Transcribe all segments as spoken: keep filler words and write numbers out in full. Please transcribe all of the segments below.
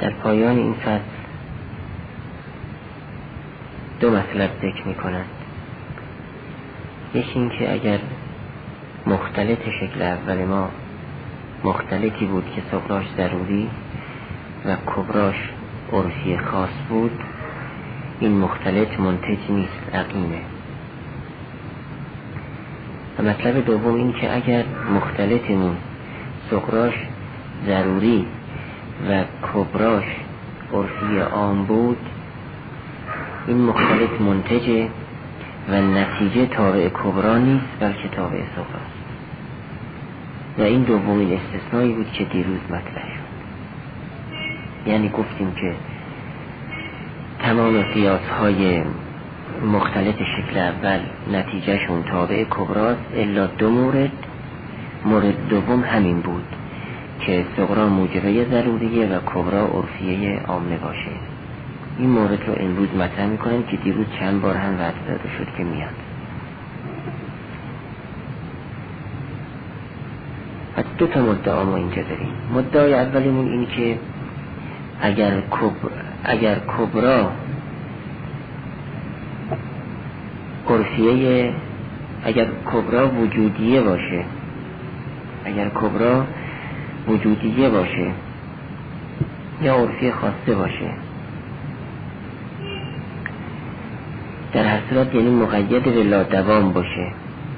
در پایان این فصل دو مطلب ذکر می کنند. یکی این که اگر مختلط شکل اول ما مختلطی بود که صغراش ضروری و کبراش عرفی خاص بود، این مختلط منتج نیست، عقیمه. و مطلب دوم این که اگر مختلطمون صغراش ضروری و کبراش عرفی عام بود، این مختلط منتجه و نتیجه تابع کبرا نیست بلکه تابع صغراست. و این دومین استثنایی بود که دیروز مطرح شد. یعنی گفتیم که تمام قیاس های مختلط شکل اول نتیجهشون تابع کبراست الا دو مورد. مورد دوم همین بود که صغرا موجبه ضروریه و کبرا عرفیه عامه باشه. این مورد رو امروز مطرح میکنم که دیروز چند بار هم وعده داده شد که میاد. پس دو تا مدعا ما اینجا داریم. مدعای اولیمون این که اگر کبرا اگر کبرا عرفیه اگر کبرا وجودیه باشه اگر کبرا وجودیه باشه یا عرفی خاصه باشه، در هر صورت یعنی مقید به لادوام باشه،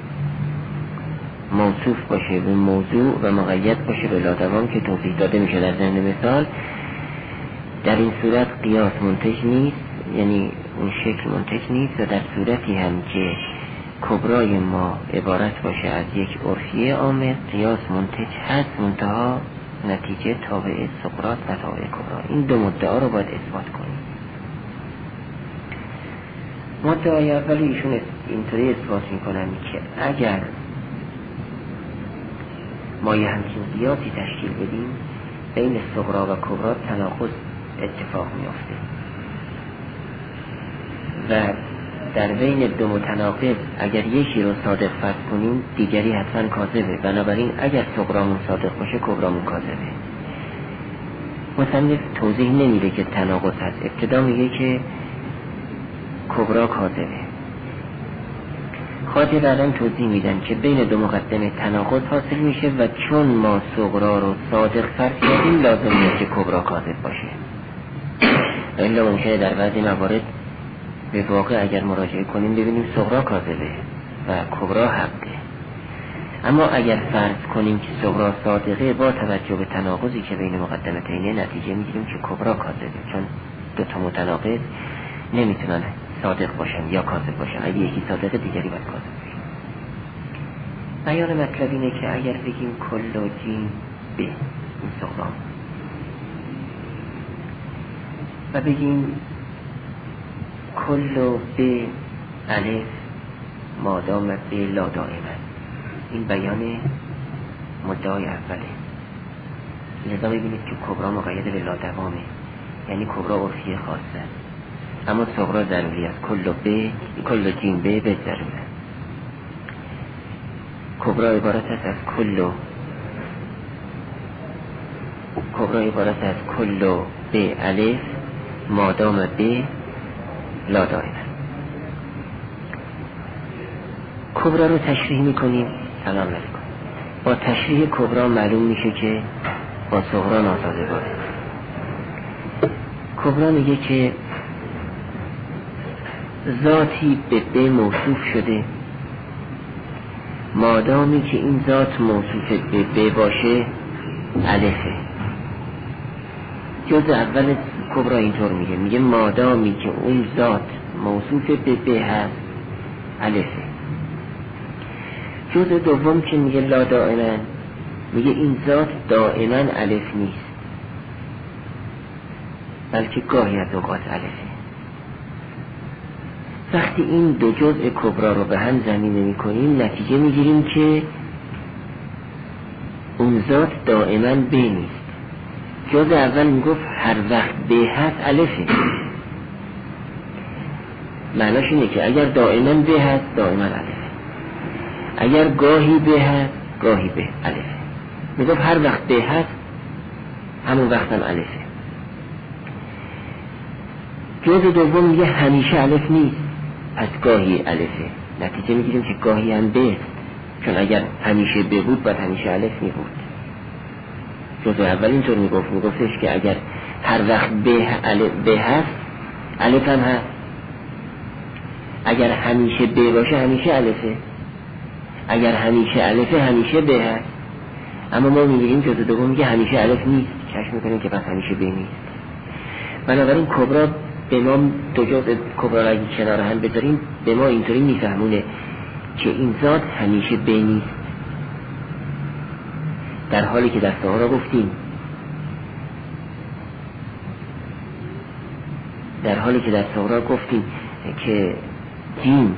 موصوف باشه به موضوع و مقید باشه به لادوام که توضیح داده میشه در ضمن مثال، در این صورت قیاس منتج نیست، یعنی اون شکل منتج نیست. و در صورتی هم که کبرای ما عبارت باشه از یک عرفیه عامه، قیاس منتج هست، منتها نتیجه تابع صغرات و تابع کبرا. این دو مدعا رو باید اثبات کنیم. مدعای اول ایشون اینطوری اثبات میکنن که اگر ما یه همچین قیاسی تشکیل بدیم، بین صغرا و کبرا تناقض اتفاق میافته و در بین دو متناقض اگر یکی رو صادق فرض کنیم دیگری حتما کاذبه. بنابراین اگر صغرامون صادق باشه کبرامون کاذبه. مصنف توضیح نمیده که تناقض هست، ابتدا میگه که کبرا کاذبه. خاطر بعدم توضیح میدن که بین دو مقدمه تناقض حاصل میشه و چون ما صغرا رو صادق فرض کردیم لازم نیست که کبرا کاذب باشه. و این ممکنه در بعضی موارد به واقع اگر مراجعه کنیم ببینیم صغرا کاذبه و کبرا حقه. اما اگر فرض کنیم که صغرا صادقه، با توجه به تناقضی که بین مقدمتین نتیجه میگیریم که کبرا کاذبه، چون دو تا متناقض نمیتونن صادق باشن یا کاذب باشن. اگه یکی صادقه دیگری باید کاذب باشه. بیان مطلب اینه که اگر بگیم کل و جیم ب این صغرا و بگیم کل و ب الف مادام ب لا دائما، این بیان مدعای اوله. لذا ببینید که کبرا مقید به لا دوامه، یعنی کبرا عرفی خاصه، اما صغرا ضروری است. کل و ب کل و جیم ب به ضروره. کبرا عبارت است از کل و کبرا عبارت از کل و ب الف مادام ب لا دائما. کبرا رو تشریح میکنیم. سلام علیکم. با تشریح کبرا معلوم میشه که با صغرا ناسازگاره. کبرا میگه که ذاتی به ب موصوف شده، مادامی که این ذات موصوف به ب باشه الفه. جز اول کبرا اینطور میگه، میگه مادامی که اون ذات موصوف به ب هست الفه. جز دوم که میگه لا دائما، میگه این ذات دائما الف نیست بلکه گاهی از اوقات الفه. وقتی این دو جزء کبرا رو به هم ضمیمه میکنیم نتیجه میگیریم که اون ذات دائما ب نیست. جز اول میگفت هر وقت ب هست الفه، معناش اینه که اگر دائما ب هست دائما الفه، اگر گاهی ب هست گاهی ب الفه. میگفت هر وقت ب هست همون وقت هم الفه. جزء دوم میگه همیشه الف نیست، پس گاهی الفه. نتیجه میگیریم که گاهی هم به، چون اگر همیشه به بود باید همیشه الف می بود. جزء اول اینطور میگفت، میگفتش که اگر هر وقت به الف به هست الف هم هست، اگر همیشه به باشه همیشه الفه، اگر همیشه الفه همیشه به هست. اما ما میگیم جزء دوم میگه همیشه الف نیست، کشف میکنیم که پس همیشه به نیست. بنابراین کبرا به ما دو جزء کبرا را اگه کنار هم بذاریم به ما اینطوری میفهمونه که این ذات همیشه به نیست، در حالی که در صغرا گفتیم در حالی که در صغرا گفتیم که جیم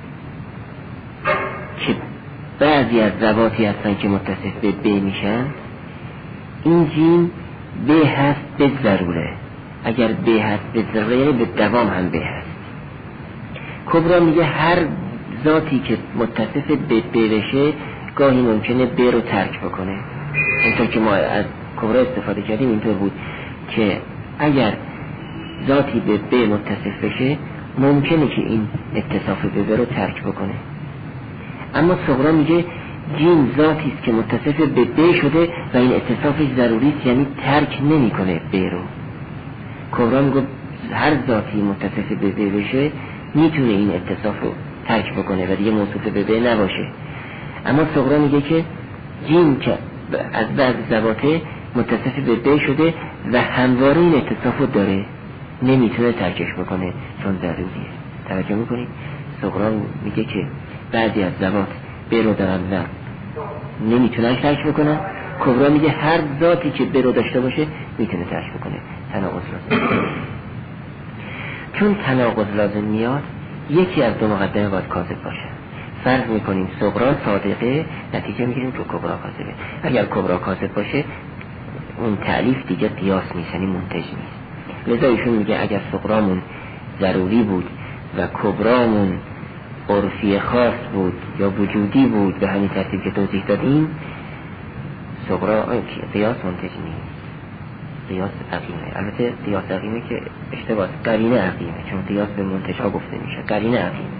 که بعضی از ذواتی هستن که متصف به ب میشن، این جیم به هست به ضروره. اگر به هست به ضروره به دوام هم به هست. کبرا میگه هر ذاتی که متصف به ب بشه گاهی ممکنه ب رو ترک بکنه. اینطور که ما از کبرا استفاده کردیم اینطور بود که اگر ذاتی به ب متصف بشه ممکنه که این اتصاف به ب رو ترک بکنه. اما صغرا میگه جیم ذاتی است که متصف به ب شده و این اتصافش ضروری است، یعنی ترک نمیکنه ب رو. کبرا میگه هر ذاتی متصف به ب بشه میتونه این اتصاف رو ترک بکنه و دیگه موصوف به ب نباشه. اما صغرا میگه که جیم که از بعض ذواته متصف به ب شده و همواره این اتصاف رو داره، نمیتونه ترکش بکنه چون ضروریه. توجه میکنید؟ صغرا میگه که بعضی از ذوات ب رو دارن و نمیتونن ترک بکنن. کبرا میگه هر ذاتی که ب رو داشته باشه میتونه ترک بکنه. تناقض لازم. چون تناقض لازم میاد یکی از دو مقدمه باید کاذب باشه. فرض میکنیم صغرا صادقه، نتیجه میگیریم که کبرا کاذبه. اگر کبرا کاذب باشه اون تعلیف دیگه قیاس نیست، یعنی منتج نیست. لذا ایشون میگه اگر صغرامون ضروری بود و کبرامون عرفی خاص بود یا وجودی بود به همین ترتیب که توضیح دادیم، صغرا قیاس منتج نیست، قیاس عقیمه. البته قیاس عقیمه که اشتباه، قرینه عقیمه، چون قیاس به منتج ها گفته میشه، قرینه عقیمه.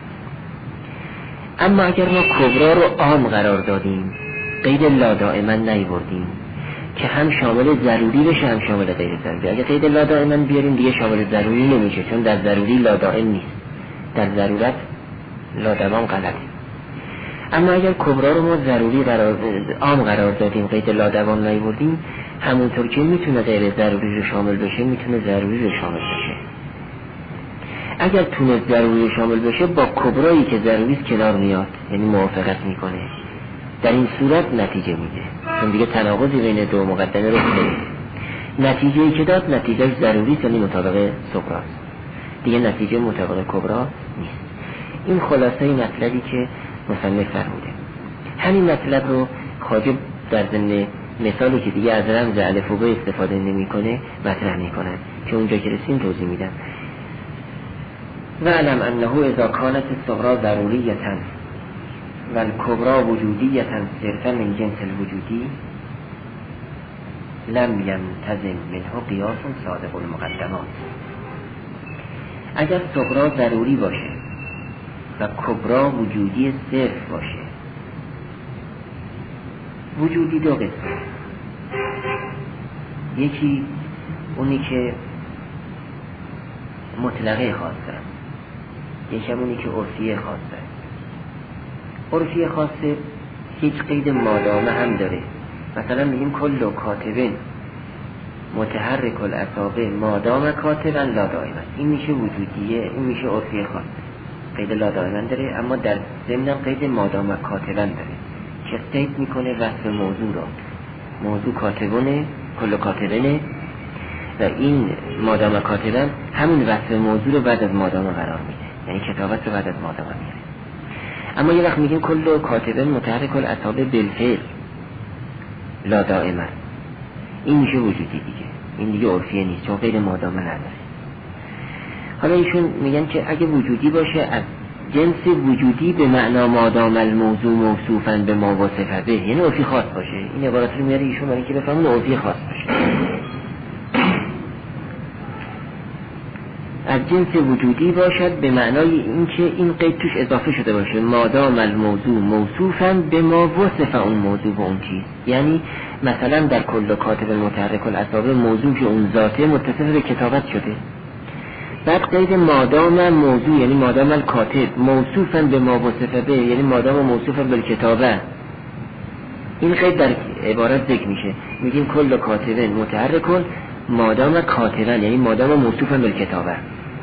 اما اگر ما کبرا رو عام قرار دادیم، قید لا دائما نیوردیم که هم شامل ضروری بشه هم شامل غیر ضروری. اگر قید لا دائما بیاریم دیگه شامل ضروری نمیشه، چون در ضروری لا دائم نیست، در ضرورت لا دوام غلطه. اما اگر کبرا رو ما ضروری قرار عام قرار دادیم، قید لا دوام نیوردیم، همونطور که میتونه غیر ضروری رو شامل بشه میتونه ضروری رو شامل بشه. اگر تونه ضروری رو شامل بشه با کبرایی که ضروری است کنار میاد، یعنی موافقت میکنه. در این صورت نتیجه میده، چون دیگه تناقضی بین دو مقدمه رو نمیده. نتیجه‌ای که داد نتیجه ضروری است، یعنی مطابق صغرا است، دیگه نتیجه مطابق کبرا نیست. این خلاصه مطلبی که مصنف فرموده. همین مطلب رو خواجه در ضمن مثالی که دیگه از رمز الف و ب استفاده نمیکنه مطرح میکنن که اونجا که رسیم توضیح میدم. و علم انه اذا کانت الصغرا ضروریتا و الکبرا وجودیتا صرفا من جنس الوجودی لم ينتظم منه قیاس صادق المقدمات. اگر صغرا ضروری باشه و کبرا وجودی صرف باشه، وجودی دو قسمه، یکی اونی که مطلقه خاصه، یکی اونی که عرفی خاصه. عرفی خاصه هیچ قید مادامه هم داره. مثلا میگیم کل کاتبین متحرک الاصابع مادام کاتبا لا دائما، این میشه وجودیه، این میشه عرفی خاص، قید لا دائما داره. اما در ضمن قید مادام کاتبا داره که قید میکنه وصف موضوع را. موضوع کاتبونه، کل کاتبینه، و این مادام کاتبا همون وصف موضوع رو بعد از مادام قرار میده، یعنی کتابت رو بعد از مادام میاره. اما یه وقت میگیم کل کاتبین متحرک الاصابع بالفعل لا دائما، این میشه وجودی دیگه، این دیگه عرفیه نیست چون غیر مادامه نداره. حالا ایشون میگن که اگه وجودی باشه از جنس وجودی به معنا مادام الموضوع موصوفا به ما وصف به، یعنی عرفی خاص باشه. این عبارت رو میاره ایشون برای که بفهمون عرفی خاص باشه. از جنس وجودی باشد به معنای اینکه این قید توش اضافه شده باشه، مادام الموضوع موصوفاً به ما وصف اون موضوع و اون چیز. یعنی مثلا در کل کاتب المتحرک الاصابع موضوع که اون ذاته متصف به کتابت شده. بعد قید مادام موضوع یعنی مادام الکاتب موصوفاً به ما وصف به یعنی مادام موصوفاً بالکتابه. این قید در عبارت ذکر میشه، میگیم کل کاتب متحرک مادام کاتبن یعنی مادام موصوفاً بالکتابه.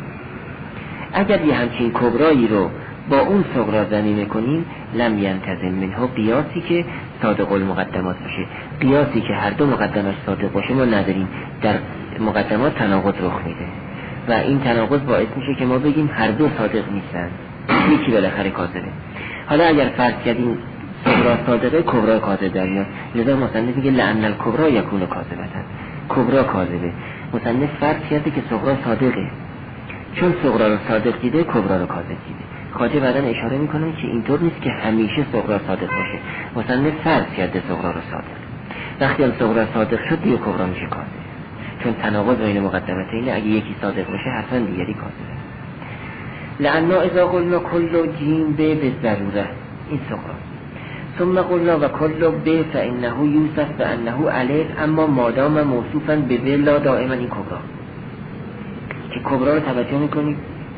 اگر یه همچین کبرایی رو با اون صغرا ضمیمه کنیم لم ینتظم منها قیاسی که صادق المقدمات باشه. قیاسی که هر دو مقدمش صادق باشه ما نداریم، در مقدمات تناقض رخ میده و این تناقض باعث میشه که ما بگیم هر دو صادق نیستن، یکی بالاخره کاذبه. حالا اگر فرض کردیم صغرا صادقه کبرا کاذب در میاد، لذا مصنف میگه لعن الکبرا یکون کاذبتن، کبرا کاذبه. مصنف فرض کرده که صغرا صادقه، چون صغرا رو صادق دیده کبرا رو کاذب دیده. خواجه بعداً اشاره میکنه که اینطور نیست که همیشه صغرا صادق باشه. مصنف فرض کرده صغرا رو صادق، وقتی هم صغرا صادق شد دیگه کبرا میشه کاذب، چون تناقض بین مقدمتین اگه یکی صادق باشه حتما دیگری کاذبه. لعنا اذا قلنا کل جیم به بالضروره، این صغرا. ثم قلنا و کل به فانه یوصف بانه الف، اما مادام موصوفا به لا دائما این کبرا. که کبرا رو توجه میکنید،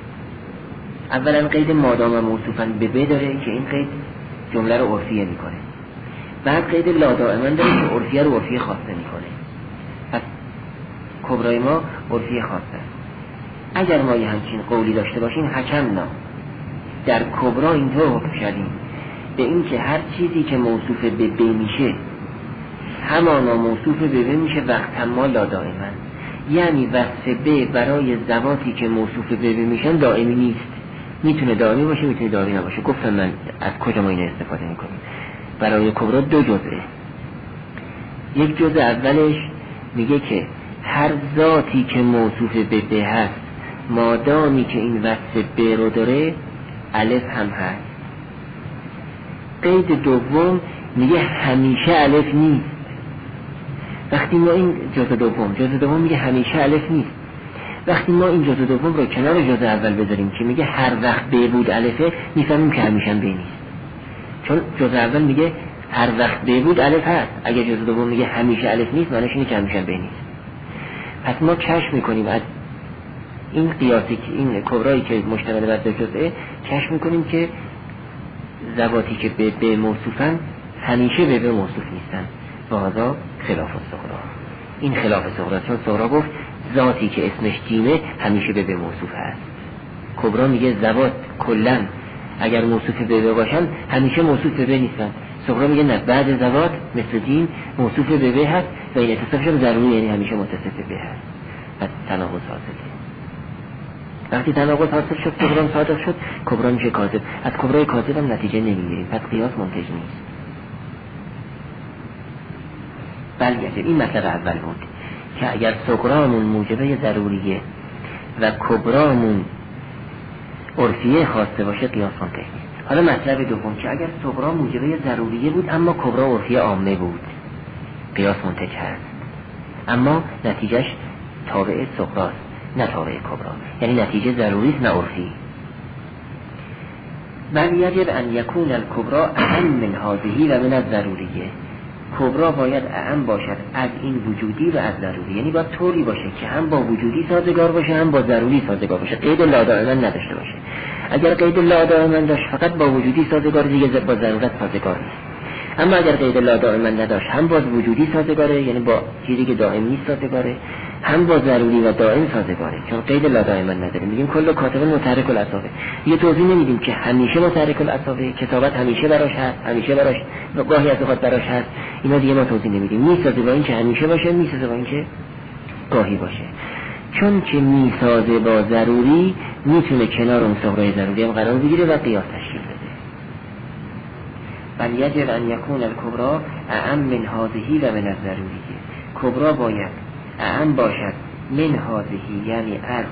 اولا قید مادام موصوفا به ب داره که این قید جمله رو عرفیه میکنه، بعد قید لا دائما داره که عرفیه رو عرفیه خاصه میکنه. پس کبرای ما عرفیه خاصه. اگر ما یه همچین قولی داشته باشیم حکمنا در کبرا اینطور حکم شدیم به این که هر چیزی که موصوف به ب میشه همانا موصوف به ب میشه وقت ما لا دائما، یعنی وصف ب برای ذواتی که موصوف به ب میشن دائمی نیست، میتونه دائمی باشه میتونه دائمی نباشه. گفتم من از کجا ما اینو استفاده میکنیم. برای کبرا دو جزئه، یک جزء اولش میگه که هر ذاتی که موصوف به ب هست مادامی که این وصف ب رو داره الف هم هست. قید دوم میگه همیشه الف نیست. وقتی ما این جزء دوم جزء دوم میگه همیشه الف نیست، وقتی ما این جزء دوم رو کنار جزء اول بذاریم که میگه هر وقت ب بود الفه، میفهمیم که همیشه هم ب نیست، چون جزء اول میگه هر وقت ب بود الف هست، اگر جزء دوم میگه همیشه الف نیست معنیش اینه که همیشه هم ب نیست. پس ما کشف میکنیم از این قیاسی که این کبرایی که مشتمل بر دو جزئه کشف میکنیم که ذواتی که به ب موصوفن همیشه به ب موصوف نیستن و هذا خلاف الصغرا. این خلاف صغرا، چون صغرا گفت ذاتی که اسمش جیمه همیشه به ب موصوف هست. کبرا میگه ذوات کلا اگر موصوف به ب باشن همیشه موصوف به ب نیستن. صغرا میگه نه، بعد ذوات مثل جیم موصوف به ب هست و این اتصافش هم ضروری، یعنی همیشه متصف به ب هست. پس تناقض حاصله. وقتی تناقض حاصل شد صغرا صادق شد، کبرا میشه کاذب. از کبرای کاذب هم نتیجه نمیگیریم، پس قیاس منتج نیست. بله این مطلب اول بود که اگر صغرامون موجبه ضروریه و کبرامون عرفیه خواسته باشه قیاس منتج نیست. حالا مطلب دوم که اگر صغرا موجبه ضروریه بود اما کبرا عرفیه عامه بود قیاس منتج هست، اما نتیجهش تابع صغراست نه تابع کبرا، یعنی نتیجه ضروری است نه عرفی. بل یجب ان یکون الکبرا اعم من هذه و من الضروریه. کبرا باید اعم باشد از این وجودی و از ضروری، یعنی باید طوری باشه که هم با وجودی سازگار باشه هم با ضروری سازگار باشه، قید لا دائما نداشته باشه. اگر قید لا دائما داشت فقط با وجودی سازگار دیگه با ضرورت سازگار نیست، اما اگر قید لا دائما نداشت هم با وجودی سازگاره یعنی با چیزی که دائم نیست سازگاره، هم با ضروری و دائم سازگاره، چون قید لا دائما نداره. میگیم کل کاتب متحرک الاصابع، یه توضیح نمیدیم که همیشه متحرک الاصابع کتابت همیشه براش هست، همیشه براش و گاهی از اوقات براش هست، اینا دیگه ما توضیح نمیدیم. میسازه با این که همیشه باشه، میسازه با این که گاهی باشه، چون که میسازه با ضروری میتونه کنار اون صغرای ضروری هم قرار بگیره و قیاس تشکیل بده. بل یجب ان یکون الکبرا اعم من هذه و من الضروریه. کبرا باید اعم باشد من هذه یعنی از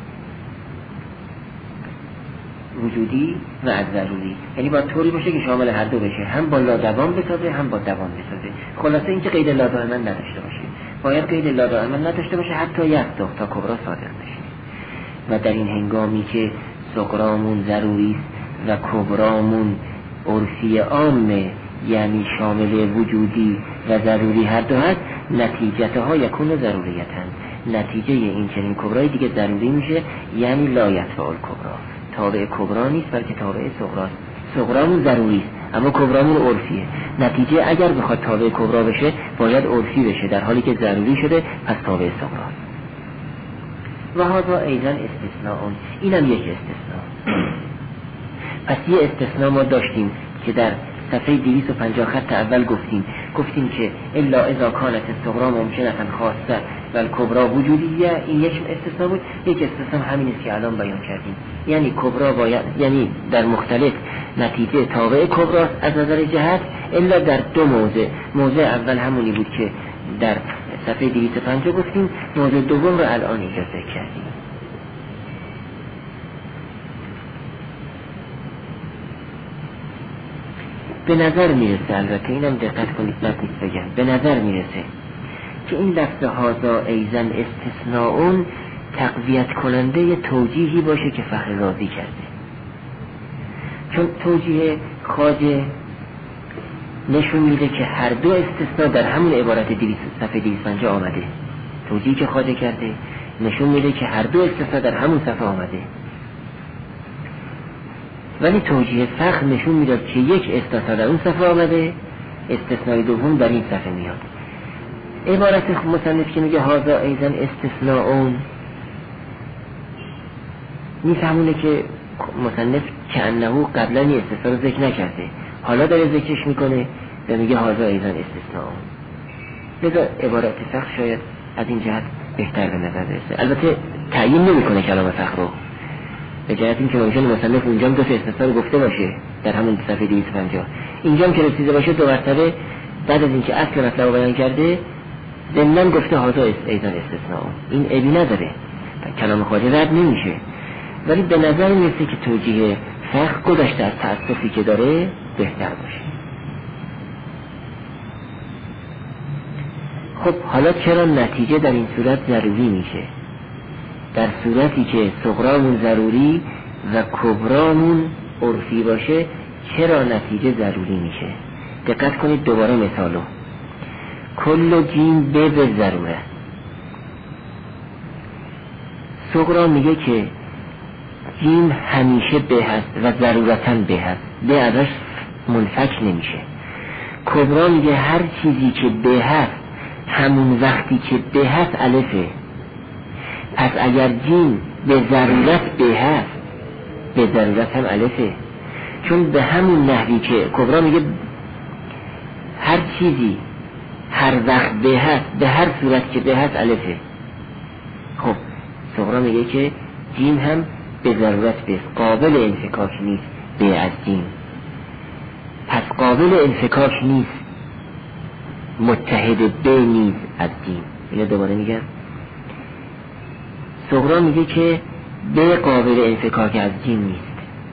وجودی و از ضروری، یعنی باید طوری باشه که شامل هر دو بشه، هم با لا دوام بسازه هم با دوام بسازه. خلاصه این که قید لا دائما نداشته باشه، باید قید لا دائما نداشته باشه حتی یک دو تا کبرا صادق بشه. و در این هنگامی که صغرامون ضروری است و کبرامون عرفی عامه، یعنی شامل وجودی و ضروری هر دو هست، نتیجتها یکون ضروریتن، نتیجه این چنین کبرای دیگه ضروری میشه، یعنی لا یتبع الکبرا، تابع کبرا نیست بلکه تابع صغراست. صغرامون ضروری است اما کبرامون عرفیه، نتیجه اگر بخواد تابع کبرا بشه باید عرفی بشه، در حالی که ضروری شده پس تابع صغراست. و هذا ایضا استثناء، اینم یک استثناء. پس یه استثناء ما داشتیم که در صفحه دویست و پنجاه خط اول گفتیم گفتیم که الا اذا کانت الصغرا ممکنه خاصه و الکبرا وجودیه، این یک استثناء بود. یک استثناء همین است که الان بیان کردیم، یعنی کبرا باید، یعنی در مختلف نتیجه تابع کبراست از نظر جهت، الا در دو موضع. موضع اول همونی بود که در صفحه دویست و پنجاه گفتیم، موضع دوم رو الان اینجا ذکر کردیم. به نظر میرسه، البته اینم دقت کنید بد نیست بگم، به نظر میرسه که این لفظ هذا ایضا استثناء تقویت کننده توجیهی باشه که فخر رازی کرده، چون توجیه خواجه نشون میده که هر دو استثناء در همون عبارت صفحه دویست و پنجاه آمده. توجیهی که خواجه کرده نشون میده که هر دو استثناء در همون صفحه آمده، ولی توجیه فخر نشون میداد که یک استثناء در اون صفحه آمده، استثناء دوم در این صفحه میاد. عبارت مصنف که میگه هذا ایضا استثناء، میفهمونه که مصنف که انه قبلا این استثناء رو ذکر نکرده، حالا داره ذکرش میکنه و میگه هذا ایضا استثناء. لذا عبارت فخر شاید از این جهت بهتر به نظر برسه. البته تعیین نمیکنه کلام فخر رو، به جهت این که ممکنه مصنف اونجا دو تا استثناء رو گفته باشه در همون صفحه دویست و پنجاه، اینجا هم که رسیده باشه دو مرتبه بعد از اینکه اصل مطلب رو بیان کرده ضمن گفته هذا ایضا استثناء، این عیبی نداره، کلام خواجه رد نمیشه، ولی به نظر میرسه که توجیه فخر گذشته از تأسفی که داره بهتر باشه. خب حالا چرا نتیجه در این صورت ضروری میشه؟ در صورتی که صغرامون ضروری و کبرامون عرفی باشه چرا نتیجه ضروری میشه؟ دقت کنید دوباره مثالو. کل جیم به به ضروره. صغرا میگه که جیم همیشه به هست و ضرورتاً به هست، به ازش منفک نمیشه. کبرا میگه هر چیزی که به هست همون وقتی که به هست الفه، پس اگر جیم به ضرورت به هست به ضرورت هم الفه، چون به همون نحوی که کبرا میگه هر چیزی هر وقت به هست به هر صورت که به هست الفه، خب صغرا میگه که جیم هم به ضرورت به قابل انفکاک نیست به از جیم، پس قابل انفکاک نیست متحد به نیز از جیم. اینو دوباره میگم، صغرا میگه که به قابل انفکاک از جیم نیست،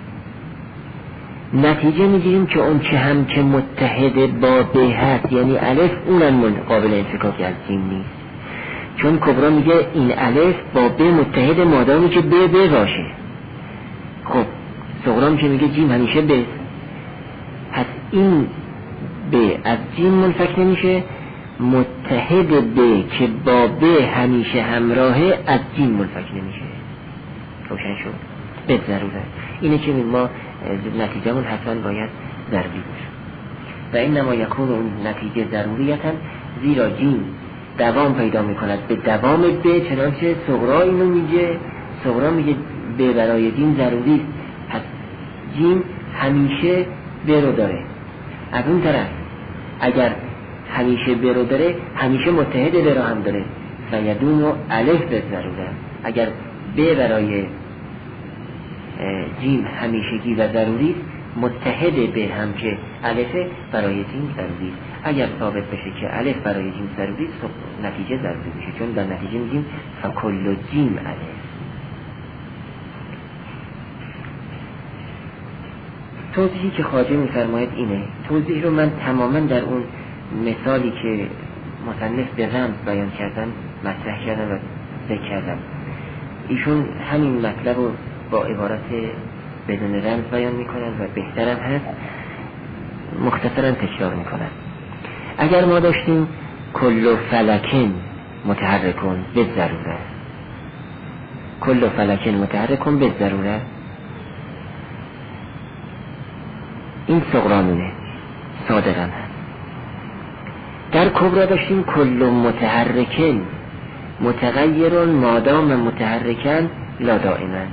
نتیجه میگیریم که اون چه هم که متحد با به هست یعنی الف اونم قابل انفکاک از جیم نیست، چون کبرا میگه این الف با به متحد مادامی که به به باشه. خب صغرا که میگه جیم همیشه به، پس این به از جیم منفک نمیشه، متحد به که با به همیشه همراهه از جیم منفک نمیشه. روشن شد؟ به ضروره اینه که ما نتیجهمون حتما باید ضروری باشه و این نما یکون اون نتیجه ضروریتاً، زیرا جیم دوام پیدا میکند به دوام به، چنانچه صغرا اینو میگه، صغرا میگه به برای جیم ضروری است، پس جیم همیشه به رو داره. از اون طرف اگر همیشه به رو داره همیشه متحد به رو هم داره، فیدوم و الف به ضروره. اگر به برای جیم همیشگی و ضروری، متحد به هم که الف برای جیم ضروری. اگر ثابت بشه که الف برای جیم ضروری، نتیجه ضروری میشه، چون در نتیجه میگیم فکل جیم الف. توضیحی که خواجه میفرماید اینه، توضیح رو من تماما در اون مثالی که مصنف به رمز بیان کردن مطرح کردم و ذکر کردم. ایشون همین مطلب رو با عبارت بدون رمز بیان میکنن و بهترم هست مختصرا تکرار میکنن. اگر ما داشتیم کل فلکن متحرکون به ضروره، کل فلکن متحرکون به ضروره، این صغرامونه صادقا هست. در کبرا داشتیم کل متحرکن متغیرون مادام متحرکن لا دائما.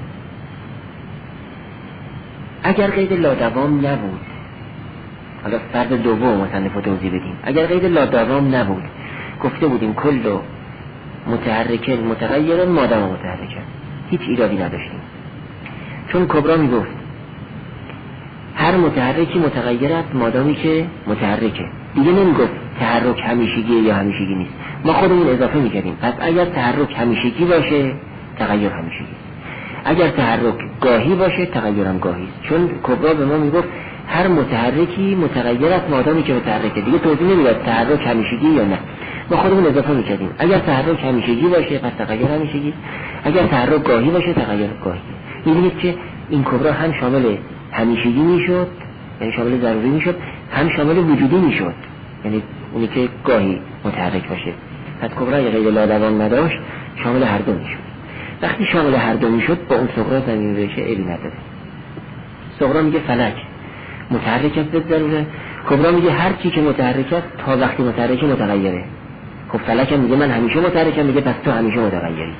اگر قید لادوام نبود، حالا فرد دوم مصنف رو توضیح بدیم، اگر قید لادوام نبود گفته بودیم کل متحرکن متغیرون مادام متحرکن، هیچ ایرادی نداشتیم. چون کبرا میگفت هر متحرکی متغیر است مادامی که متحرکه، دیگه نمیگفت تحرک همیشگی یا همیشگی نیست. ما خودمون اضافه میکردیم پس اگر تحرک همیشگی باشه تغییر همیشگی است، اگر تحرک گاهی باشه تغییر هم گاهی است. چون کبرا به ما میگفت هر متحرکی متغیر است مادامی که متحرکه، دیگه توضیح نمیداد تحرک همیشگی یا نه. ما خودمون اضافه میکردیم اگر تحرک همیشگی باشه پس تغییر همیشگی، اگر تحرک گاهی باشه تغییر گاهی. میبینید که این کبرا هم شامل همیشگی میشد یعنی شامل ضروری میشد، هم شامل وجودی میشد یعنی اونی که گاهی متحرک باشه. پس کبرا اگه غیر لادوام نداشت شامل هر دو میشد. وقتی شامل هر دو میشد با اون صغرا زمین بشه عیبی نداره. صغرا میگه فلک متحرک است به ضروره، کبرا میگه هر چی که متحرک است تا وقتی متحرک متغیره. خب فلک هم میگه من همیشه متحرکم، میگه پس تو همیشه متغیری.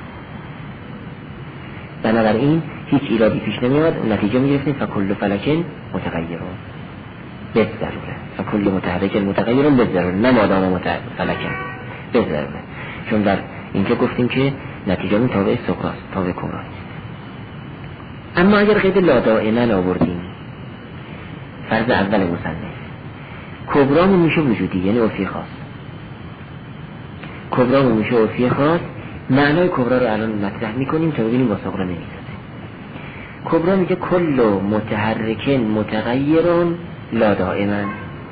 بنابراین هیچ ایرادی پیش نمیاد، نتیجه میگرفتیم فکل فلکن متغیرون به ضروره، فکل متحرک متغیرون به ضروره، نه مادام فلکن به ضروره. چون در اینجا گفتیم که نتیجه اون تابع صغراست، تابع کبرا نیست. اما اگر قید لادائما آوردیم فرض اول مصنف، کبرامون میشه وجودی یعنی عرفی خاص، کبرامون میشه عرفی خاص. معنای کبرا رو الان مطرح میکنیم تا ببینیم با صغرا نمیسازه. کبرا میگه کل متحرکن متغیرون لا دائما.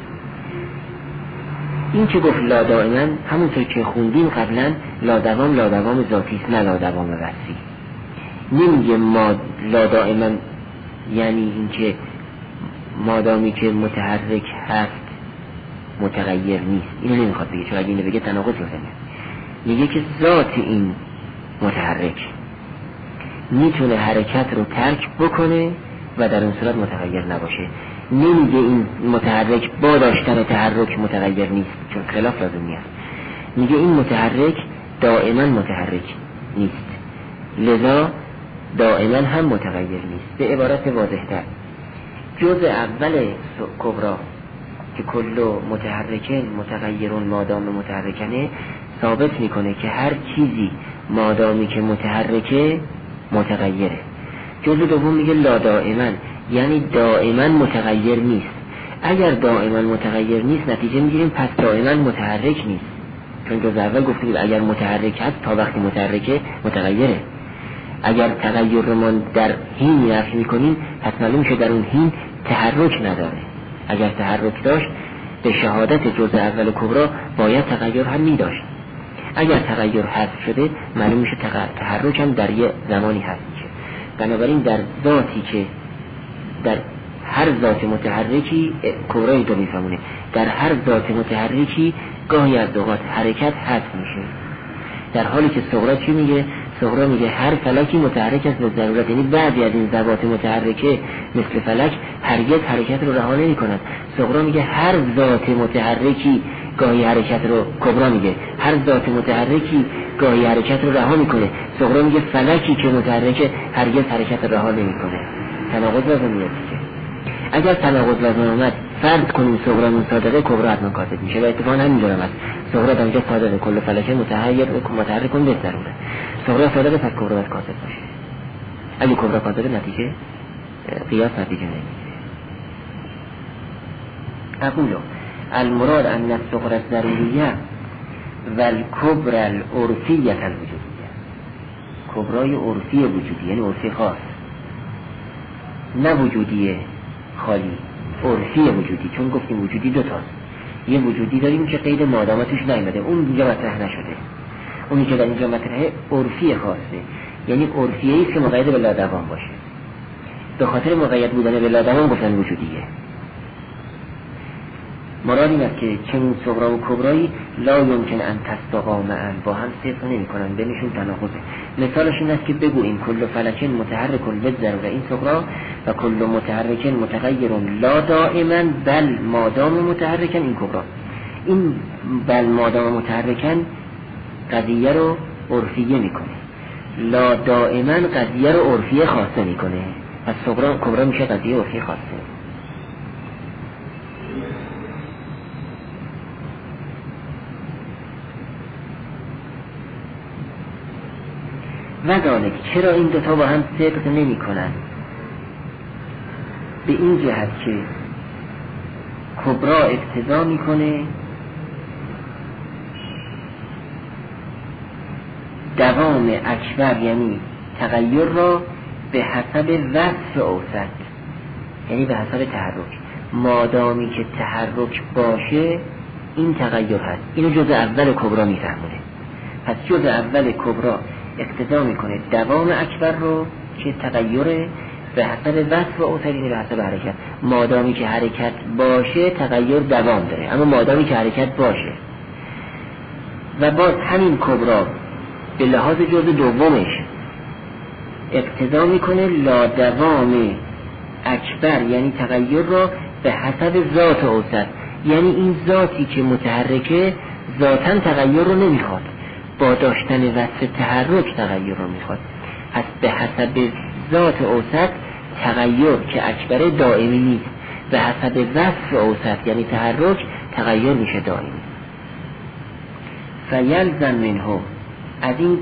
این که گفت لا دائما همونطور که خوندیم قبلا لادوام لادوام ذاتی است نه لادوام وصفی. نمیگه ما لا دائما یعنی این که مادامی که متحرک هست متغیر نیست، اینو نمیخواد بگه، چون اگه اینو بگه تناقض لازمه. میگه که ذات این متحرک میتونه حرکت رو ترک بکنه و در اون صورت متغیر نباشه. نمیگه این متحرک با داشتن تحرک متغیر نیست، چون خلاف لازم نیست. میگه این متحرک دائما متحرک نیست، لذا دائما هم متغیر نیست. به عبارت واضح‌تر جزء اول کبرا که کل متحرکن متغیرون مادام متحرکنه ثابت میکنه که هر چیزی مادامی که متحرکه متغیره. جزء دوم میگه لا دائما یعنی دائما متغیر نیست. اگر دائما متغیر نیست نتیجه میگیریم پس دائما متحرک نیست، چون جزء اول گفتیم اگر متحرک هست تا وقتی متحرکه متغیره. اگر تغییر رو ما در حین نفی میکنیم پس معلوم میشه در اون حین تحرک نداره. اگر تحرک داشت به شهادت جزء اول کبرا باید تغییر هم میداشت. اگر تغییر حذف شده معلوم میشه تحرک هم در یه زمانی حذف میشه. بنابراین در ذاتی که در هر ذات متحرکی کبرای دو میفهمونه، در هر ذات متحرکی گاهی از اوقات حرکت حذف میشه. در حالی که صغرا چی میگه؟ صغرا میگه هر فلکی متحرک است به ضرورت، یعنی بعضی از این ذوات متحرکه مثل فلک هرگز حرکت رو رها نمی‌کنند. صغرا میگه هر ذات متحرکی گاهی حرکت رو، کبرا میگه هر ذات متحرکی گاهی حرکت رو رها میکنه. صغرا میگه فلکی که متحرکه هرگز حرکت رو رها نمیکنه. تناقض لازم میاد دیگه. اگر تناقض لازم اومد فرض کنیم صغرا منصادقه کبرا حتما کاسد میشه و اتفاقا همینجوری است. صغرا در اینجا صادقه کل فلکه متحیر متحرک کن به ضروره. صغرا صادقه پس کبرا باید کاسد باشه. اگه کبرا کاسد نتیجه قیاس نتیجه نمیگیره. اقولو المراد ان الصغرى الضروریه و الکبرى العرفیه الوجودیه. کبرای عرفی وجودی یعنی عرفی خاص، نه وجودی خالی، عرفی وجودی. چون گفتیم وجودی دو تاست، یه وجودی داریم که قید مادامتش نیامده، اون اینجا مطرح نشده. اونی که در اینجا مطرحه عرفی خاصه، یعنی عرفیه است که مقید به لادوام باشه. به خاطر مقید بودن به لادوام گفتن وجودیه. مراد این است که چنین صغرا و کبرایی لا یمکن ان تستقا معا، با هم صفر نمی کنن، بینشون تناقضه. مثالش این است که بگوییم کل فلک متحرک بالضروره این صغرا و کل متحرک متغیر لا دائما بل مادام متحرکن این کبرا. این بل مادام متحرکن قضیه رو عرفیه میکنه، لا دائما قضیه رو عرفیه خاصه میکنه. پس صغرا کبرا میشه قضیه عرفی خاصه. و ذالک چرا این دوتا با هم صدق نمی کنن؟ به این جهت که کبرا اقتضا میکنه دوام اکبر یعنی تغییر را به حسب وصف اوسط، یعنی به حسب تحرک. مادامی که تحرک باشه این تغییر هست. اینو جزء اول کبرا میفهمونه. پس جزء اول کبرا اقتضا میکنه دوام اکبر رو که تغییر به حسب وصف اوسط، یعنی به حسب حرکت. مادامی که حرکت باشه تغییر دوام داره، اما مادامی که حرکت باشه و باز همین کبرا به لحاظ جزء دومش اقتضا میکنه لا دوام اکبر یعنی تغییر را به حسب ذات اوسط، یعنی این ذاتی که متحرکه ذاتاً تغییر رو نمیخواد، با داشتن وصف تحرک تغییر رو میخواد. پس به حسب ذات اوسط تغییر که اکبر دائمی نیست، به حسب وصف اوسط یعنی تحرک تغییر میشه دائمی. فیلزم منه، از این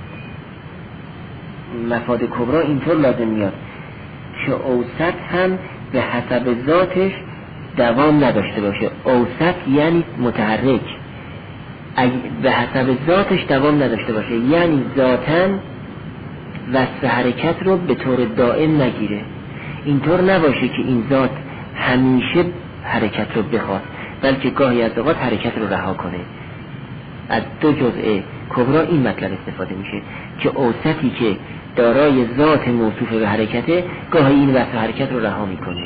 مفاد کبرا اینطور لازم میاد که اوسط هم به حسب ذاتش دوام نداشته باشه. اوسط یعنی متحرک، به حسب ذاتش دوام نداشته باشه، یعنی ذاتاً وصف حرکت رو به طور دائم نگیره. اینطور نباشه که این ذات همیشه حرکت رو بخواد، بلکه گاهی از اوقات حرکت رو رها کنه. از دو جزء کبرا این مطلب استفاده میشه که اوسطی که دارای ذات موصوف به حرکته گاهی این وصف حرکت رو رها میکنه.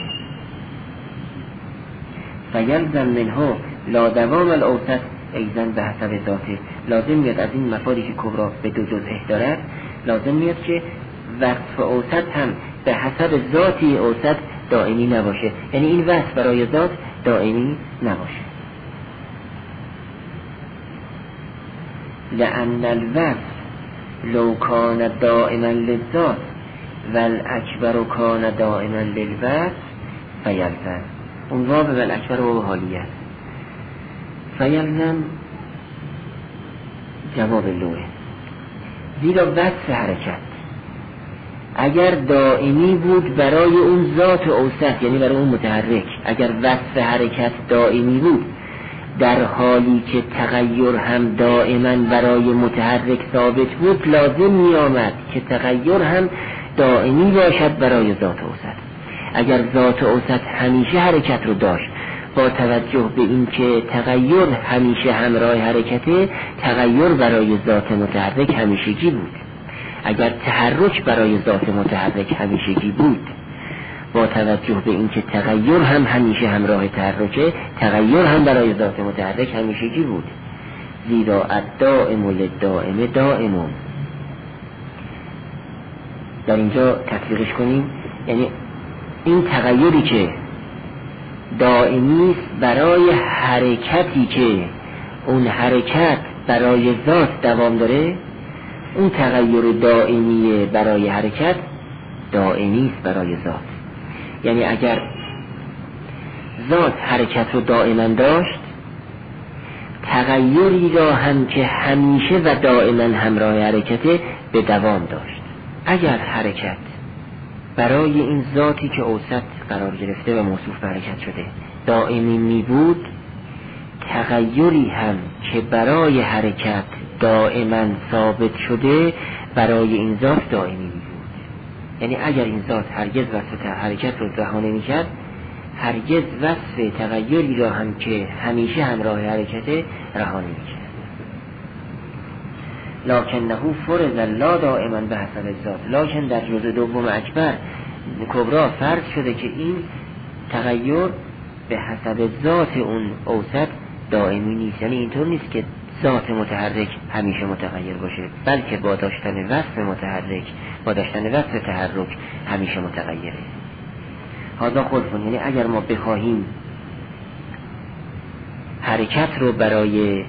فیلزم منه لا دوام الاوسط ایزن به حسب ذاته. لازم میاد از این مفادی که کبرا به دو جزء دارد، لازم میاد که وصف اوسط هم به حسب ذاتی اوسط دائمی نباشه، یعنی این وصف برای ذات دائمی نباشه. لأن الوصف لو کان دائما للذات والاکبر کان دائما للوصف فیلزم. اون واو والاکبر واو حالیه. فیلزم جواب لوه، زیرا وصف حرکت اگر دائمی بود برای اون ذات اوسط یعنی برای اون متحرک، اگر وصف حرکت دائمی بود در حالی که تغییر هم دائما برای متحرک ثابت بود، لازم می آمد که تغییر هم دائمی باشد برای ذات اوسط. اگر ذات اوسط همیشه حرکت رو داشت، با توجه به این که تغییر همیشه همراه حرکته، تغییر برای ذات متحرک همیشگی بود. اگر تحرک برای ذات متحرک همیشگی بود، با توجه به این که تغییر هم همیشه همراه تحرکه، تغییر هم برای ذات متحرک همیشگی بود. زیرا الدائم للدائم دائم. در اینجا تطبیقش کنیم، یعنی این تغییری که دائمی است برای حرکتی که اون حرکت برای ذات دوام داره، اون تغییر دائمی برای حرکت دائمی است برای ذات. یعنی اگر ذات حرکت رو دائما داشت، تغییری را هم که همیشه و دائما همراه حرکته به دوام داشت. اگر حرکت برای این ذاتی که اوسط قرار گرفته و موصوف به حرکت شده دائمی می بود، تغییری هم که برای حرکت دائما ثابت شده برای این ذات دائمی می بود. یعنی اگر این ذات هرگز وصف حرکت رو رها نمی کرد، هرگز وصف تغییری را هم که همیشه همراه حرکت رها نمی کرد. لکنه فرض لا دائما به حسب ذات، لکن در جزء دوم اکبر کبرا فرض شده که این تغییر به حسب ذات اون اوسط دائمی نیست. یعنی اینطور نیست که ذات متحرک همیشه متغیر باشه، بلکه با داشتن وصف متحرک، با داشتن وصف تحرک همیشه متغیره. هذا خلفون، یعنی اگر ما بخواهیم حرکت رو برای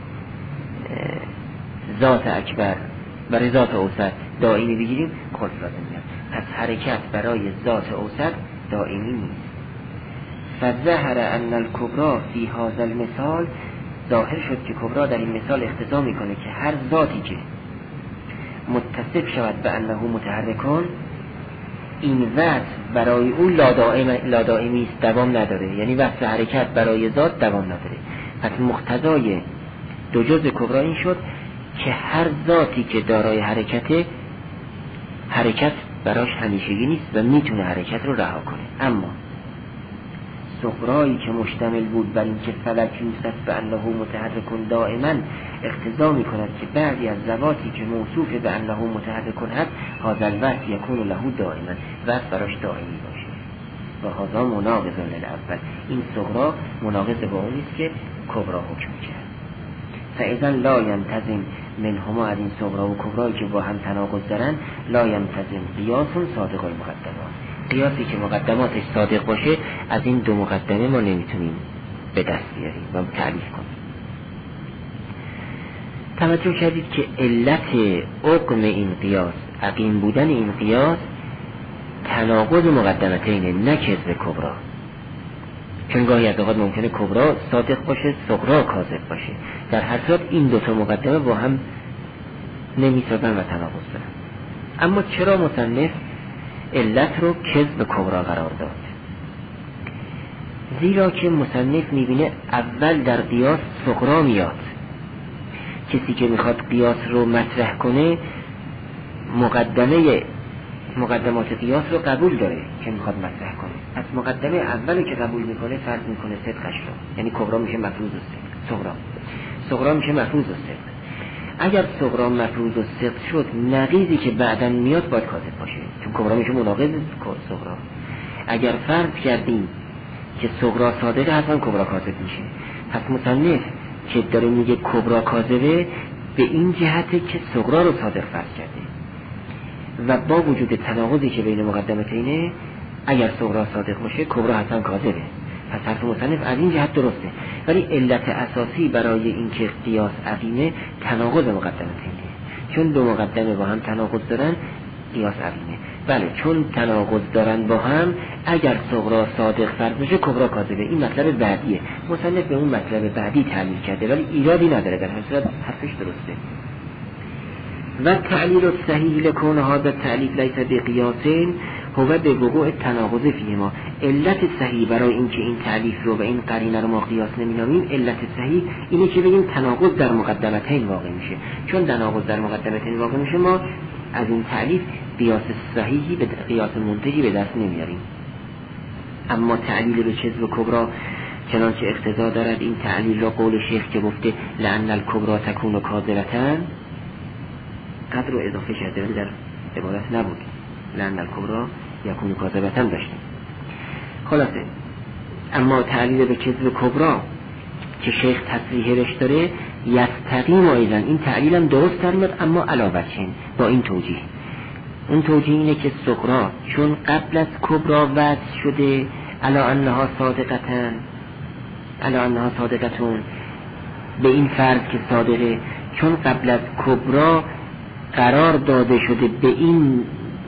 ذات اکبر، برای ذات اوسط دائمی بگیریم، خلف لازم میاد. پس حرکت برای ذات اوسط دائمی نیست. فظهر ان الکبرى فی هذا المثال، ظاهر شد که کبرا در این مثال اقتضا میکنه که هر ذاتی که متصف شود به انه متحرکون، این وصف برای اون لادائمی است، دوام نداره. یعنی وصف حرکت برای ذات دوام نداره. پس مقتضای دو جزء کبرا این شد که هر ذاتی که دارای حرکت، حرکت براش همیشگی نیست و میتونه حرکت رو رها کنه. اما صغرایی که مشتمل بود بر این که فلک یوصف به انه متحرکون دائما، اقتضا می کند که بعضی از ذواتی که موصوف به انه متحرکون هست، هذا الوصف یکون له دائما، وصف براش دائمی باشه. و هذا مناقض للاول، این صغرا مناقض با اون است که کبرا حکم کرد. فاذا لا ينتظم منهما، از این صغرا و کبرایی که با هم تناقض دارن، لا ينتظم قیاس صادق المقدمات، قیاسی که مقدماتش صادق باشه از این دو مقدمه ما نمیتونیم به دست بیاریم و تعریف کنیم. توجه کردید که علت حکم این قیاس، عقیم بودن این قیاس، تناقض مقدمتینه، نه کذب کبرا. چون گاهی از اوقات ممکنه کبرا صادق باشه، صغرا کاذب باشه. در هر صورت این دوتا مقدمه با هم نمیسازن و تناقض دارن. اما چرا مصنف علت رو کذب کبرا قرار داد؟ زیرا که مصنف میبینه اول در قیاس صغرا میاد. کسی که میخواد قیاس رو مطرح کنه مقدمه مقدمات قیاس رو قبول داره که میخواد مطرح کنه. پس مقدمه اولی که قبول میکنه فرض میکنه صدقش رو، یعنی کبرا میشه مفروض الصدق، صغرا صغرا میشه مفروض الصدق. اگر صغرا مفروض الصدق شد، نقیضی که بعداً میاد باید کاذب باشه، چون کبرا میشه مناقض صغرا. اگر فرض کردیم که صغرا صادقه، حتما کبرا کاذب میشه. پس مصنف که داره میگه کبرا کاذبه، به این جهته که صغرا رو صادق فرض کرده و با وجود تناقضی که بین مقدمتینه، اگر صغرا صادق باشه کبرا حتما کاذبه. پس حرف مصنف از این جهت درسته. ولی علت اساسی برای این که قیاس عقیمه تناقض مقدمتینه، چون دو مقدمه با هم تناقض دارن، قیاس عقیمه. بله، چون تناقض دارن با هم، اگر صغرا صادق فرض بشه کبرا کاذبه. این مطلب بعدیه. مصنف به اون مطلب بعدی تعلیل کرده، ولی ایرادی نداره، در هر صورت حرفش درسته. و تعلیل الصحیح لکون هذا التعلیل لیس بقیاسین هو به وقوع تناقض فیهما. علت صحیح برای اینکه این تعلیف رو و این قرینه رو ما قیاس نمی‌نامیم، علت صحیح اینه که بگیم تناقض در مقدمتین واقع میشه. چون تناقض در مقدمتین واقع میشه، ما از این تعلیف قیاس صحیحی به قیاس منتجی به دست نمیاریم. اما تعلیل به کذب و کبرا چنانچه اقتضا دارد این تعلیل را قول شیخ که گفته لأن الکبرى تکون کاذبة، قدر رو اضافه کرده ولی در عبارت نبود. لأن الکبرى یکون کاذبة داشتیم. خلاصه اما تعلیل به کذب کبرا که شیخ تصریحش داره، یستقیم ایضا، این تعلیل هم درست در میاد، اما علاوه چین با این توجیه. اون توجیه اینه که صغرا چون قبل از کبرا وضع شده، علا انها صادقتن، علا انها صادقتون، به این فرض که صادقه، چون قبل از کبرا قرار داده شده به این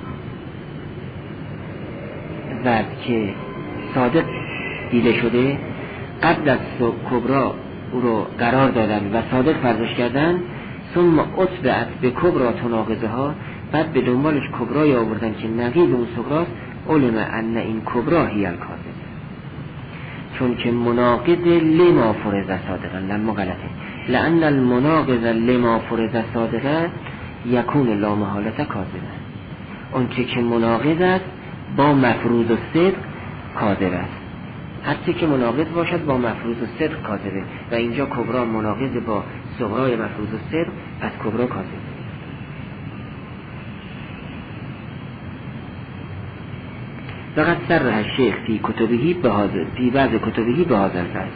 وضع که صادق دیده شده، قبل از کبرا او رو قرار دادن و صادق فرضش کردن، ثم اتبعت به کبرا تناقضه ها، بعد به دنبالش کبرای آوردن که نقیض اون صغراست، علم ان این کبرا هی الکاذب، چون که مناقض لما فرض صادقا. لما غلطه، لان المناقض لما فرض صادقا یکون لا محالت کاذبه. اون چه که مناقض است با مفروض و صدق کاذب است. هرچی که مناقض باشد با مفروض و صدق کاذبه، و اینجا کبرا مناقض با صغرای مفروض و صدق، پس کبرا کاذبه. فقط صرح الشیخ فی کتبهی به هذا فی بعض کتبهی به هذا الفرض.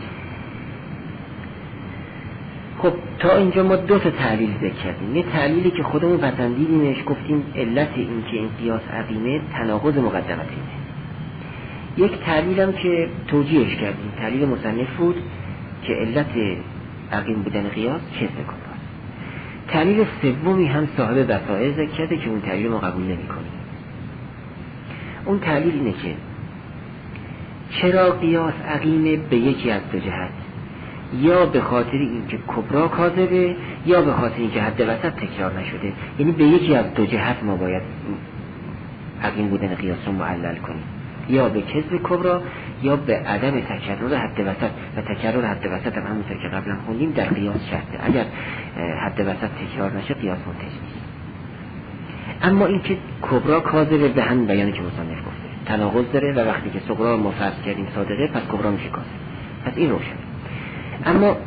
خب تا اینجا ما دو تا تعلیل ذکر کردیم. یه تعلیلی که خودمون پسندیدیمش، گفتیم علت این که این قیاس عقیمه تناقض مقدمتینه. یک تعلیلم که توجیهش کردیم، تعلیل مصنف بود که علت عقیم بودن قیاس چه کبرا. تعلیل سومی هم صاحب بصائر ذکر کرده که اون تعلیل ما قبول نمی‌کنیم. اون تعلیل اینه که چرا قیاس عقیمه به یکی از دو جهت، یا به خاطر اینکه کبرا کاذبه یا به خاطر اینکه حد وسط تکرار نشده، یعنی به یکی از دو جهت ما باید عقیم بودن قیاس رو معلل کنیم، یا به کذب کبرا یا به عدم تکرار حد وسط. و تکرار حد وسط هم همونطور که قبلا خوندیم در قیاس شرطه، اگر حد وسط تکرار نشه قیاس منتج نیست. اما اینکه کبرا کاذبه به همین بیانی که مصنف گفته تناقض داره و وقتی که صغرا ما فرض کردیم صادقه، پس کبرا میشه کاذب. پس این روشن. اما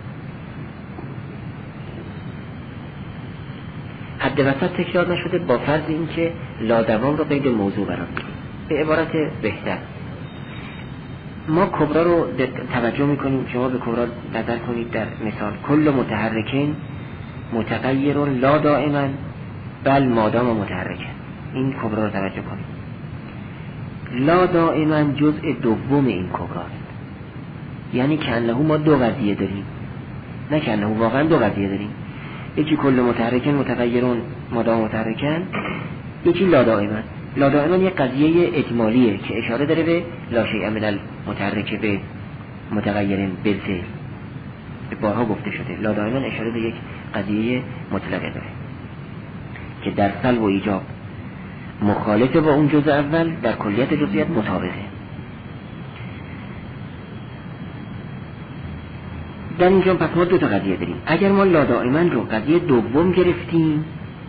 حد وسط تکرار نشده با فرض این که لادوام رو قید موضوع قرار بدیم. به عبارت بهتر ما کبرا رو توجه میکنیم، شما به کبرا نظر کنید در مثال کل متحرکین متغیر لا دائما بل مادام متحرکن. این کبرا رو توجه کنید. لا دائما جزء دوم این کبراست، یعنی که انه ما دو قضیه داریم، نه که انه واقعا دو قضیه داریم. یکی کل متحرکن متغیرون مادام متحرکن، یکی لا دائما. لا دائما یک قضیه اجمالیه که اشاره داره به لا شیء من المتحرک به متغیر بالفعل. به بارها گفته شده لا دائما اشاره به یک قضیه مطلقه داره که در سلب و ایجاب مخالف با اون جزء اول، در کلیت جزئیات مطابقه. در اینجا پس ما دو تا قضیه داریم. اگر ما لا دائما رو قضیه دوم گرفتیم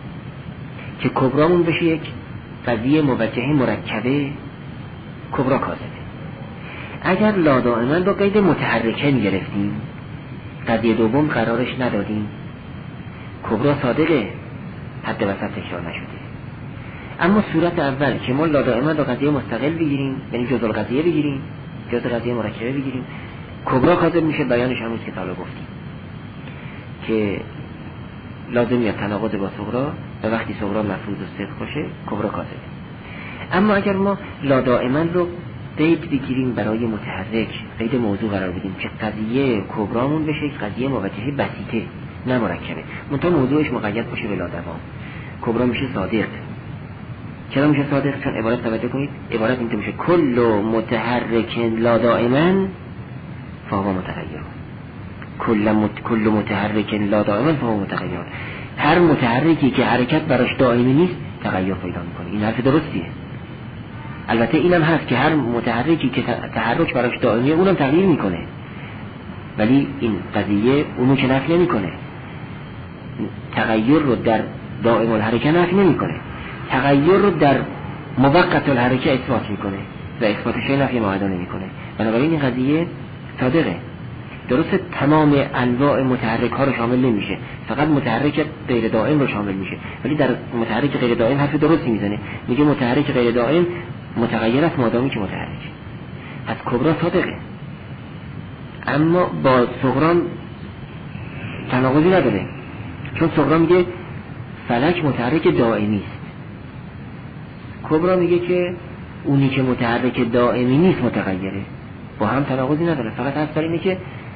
که کبرامون بشه یک قضیه موجه مرکبه، کبرا کاذبه. اگر لا دائما رو قید متحرکن گرفتیم، قضیه دوم قرارش ندادیم، کبرا صادقه، حد وسط تکرار نشده. اما صورت اول که ما لا دائما رو قضیه مستقل بگیریم، یعنی جزء القضیه بگیریم، جزء قضیه مرکبه بگیریم، کبرا کاذب میشه. بیانش همونست که تا الان گفتیم که لازم یا تناقض با صغرا و وقتی صغرا مفروض و صدق باشه کبرا کاذبه. اما اگر ما لا دائما رو قید بگیریم برای متحرک، قید موضوع قرار بدیم که قضیه کبرامون بشه یک قضیه موجهه بسیطه نه مرکبه، منتها موضوعش مقید باشه به لا دوام، کبرا میشه صادق. چرا میشه صادق؟ چون عبارت توجه کنید، عبارت اینطور میشه کل متحرک لا دائما فهو متغیر. کل مت... کل متحرک لا دائما فهو متغیر. هر متحرکی که حرکت براش دائمی نیست تغییر پیدا میکنه. این حرف درستیه. البته اینم هست که هر متحرکی که تحرک براش دائمیه اونم تغییر میکنه، ولی این قضیه اونو که نفی نمیکنه. تغییر رو در دائم الحرکه نفی نمیکنه، تغییر رو در موقت الحرکه اثبات میکنه و اثباتش نفی معاهده نمیکنه. بنابراین این قضیه صادقه. درسته تمام انواع متحرک ها رو شامل نمیشه، فقط متحرک غیر دائم رو شامل میشه، ولی در متحرک غیر دائم حرف درستی میزنه، میگه متحرک غیر دائم متغیر است مادامی که متحرک. از کبرا صادقه، اما با صغرا تناقضی نداره، چون صغرا میگه فلک متحرک دائمی است، کبرا میگه که اونی که متحرک دائمی نیست متغیره. با هم تناقضی نداره، فقط هست بر اینه که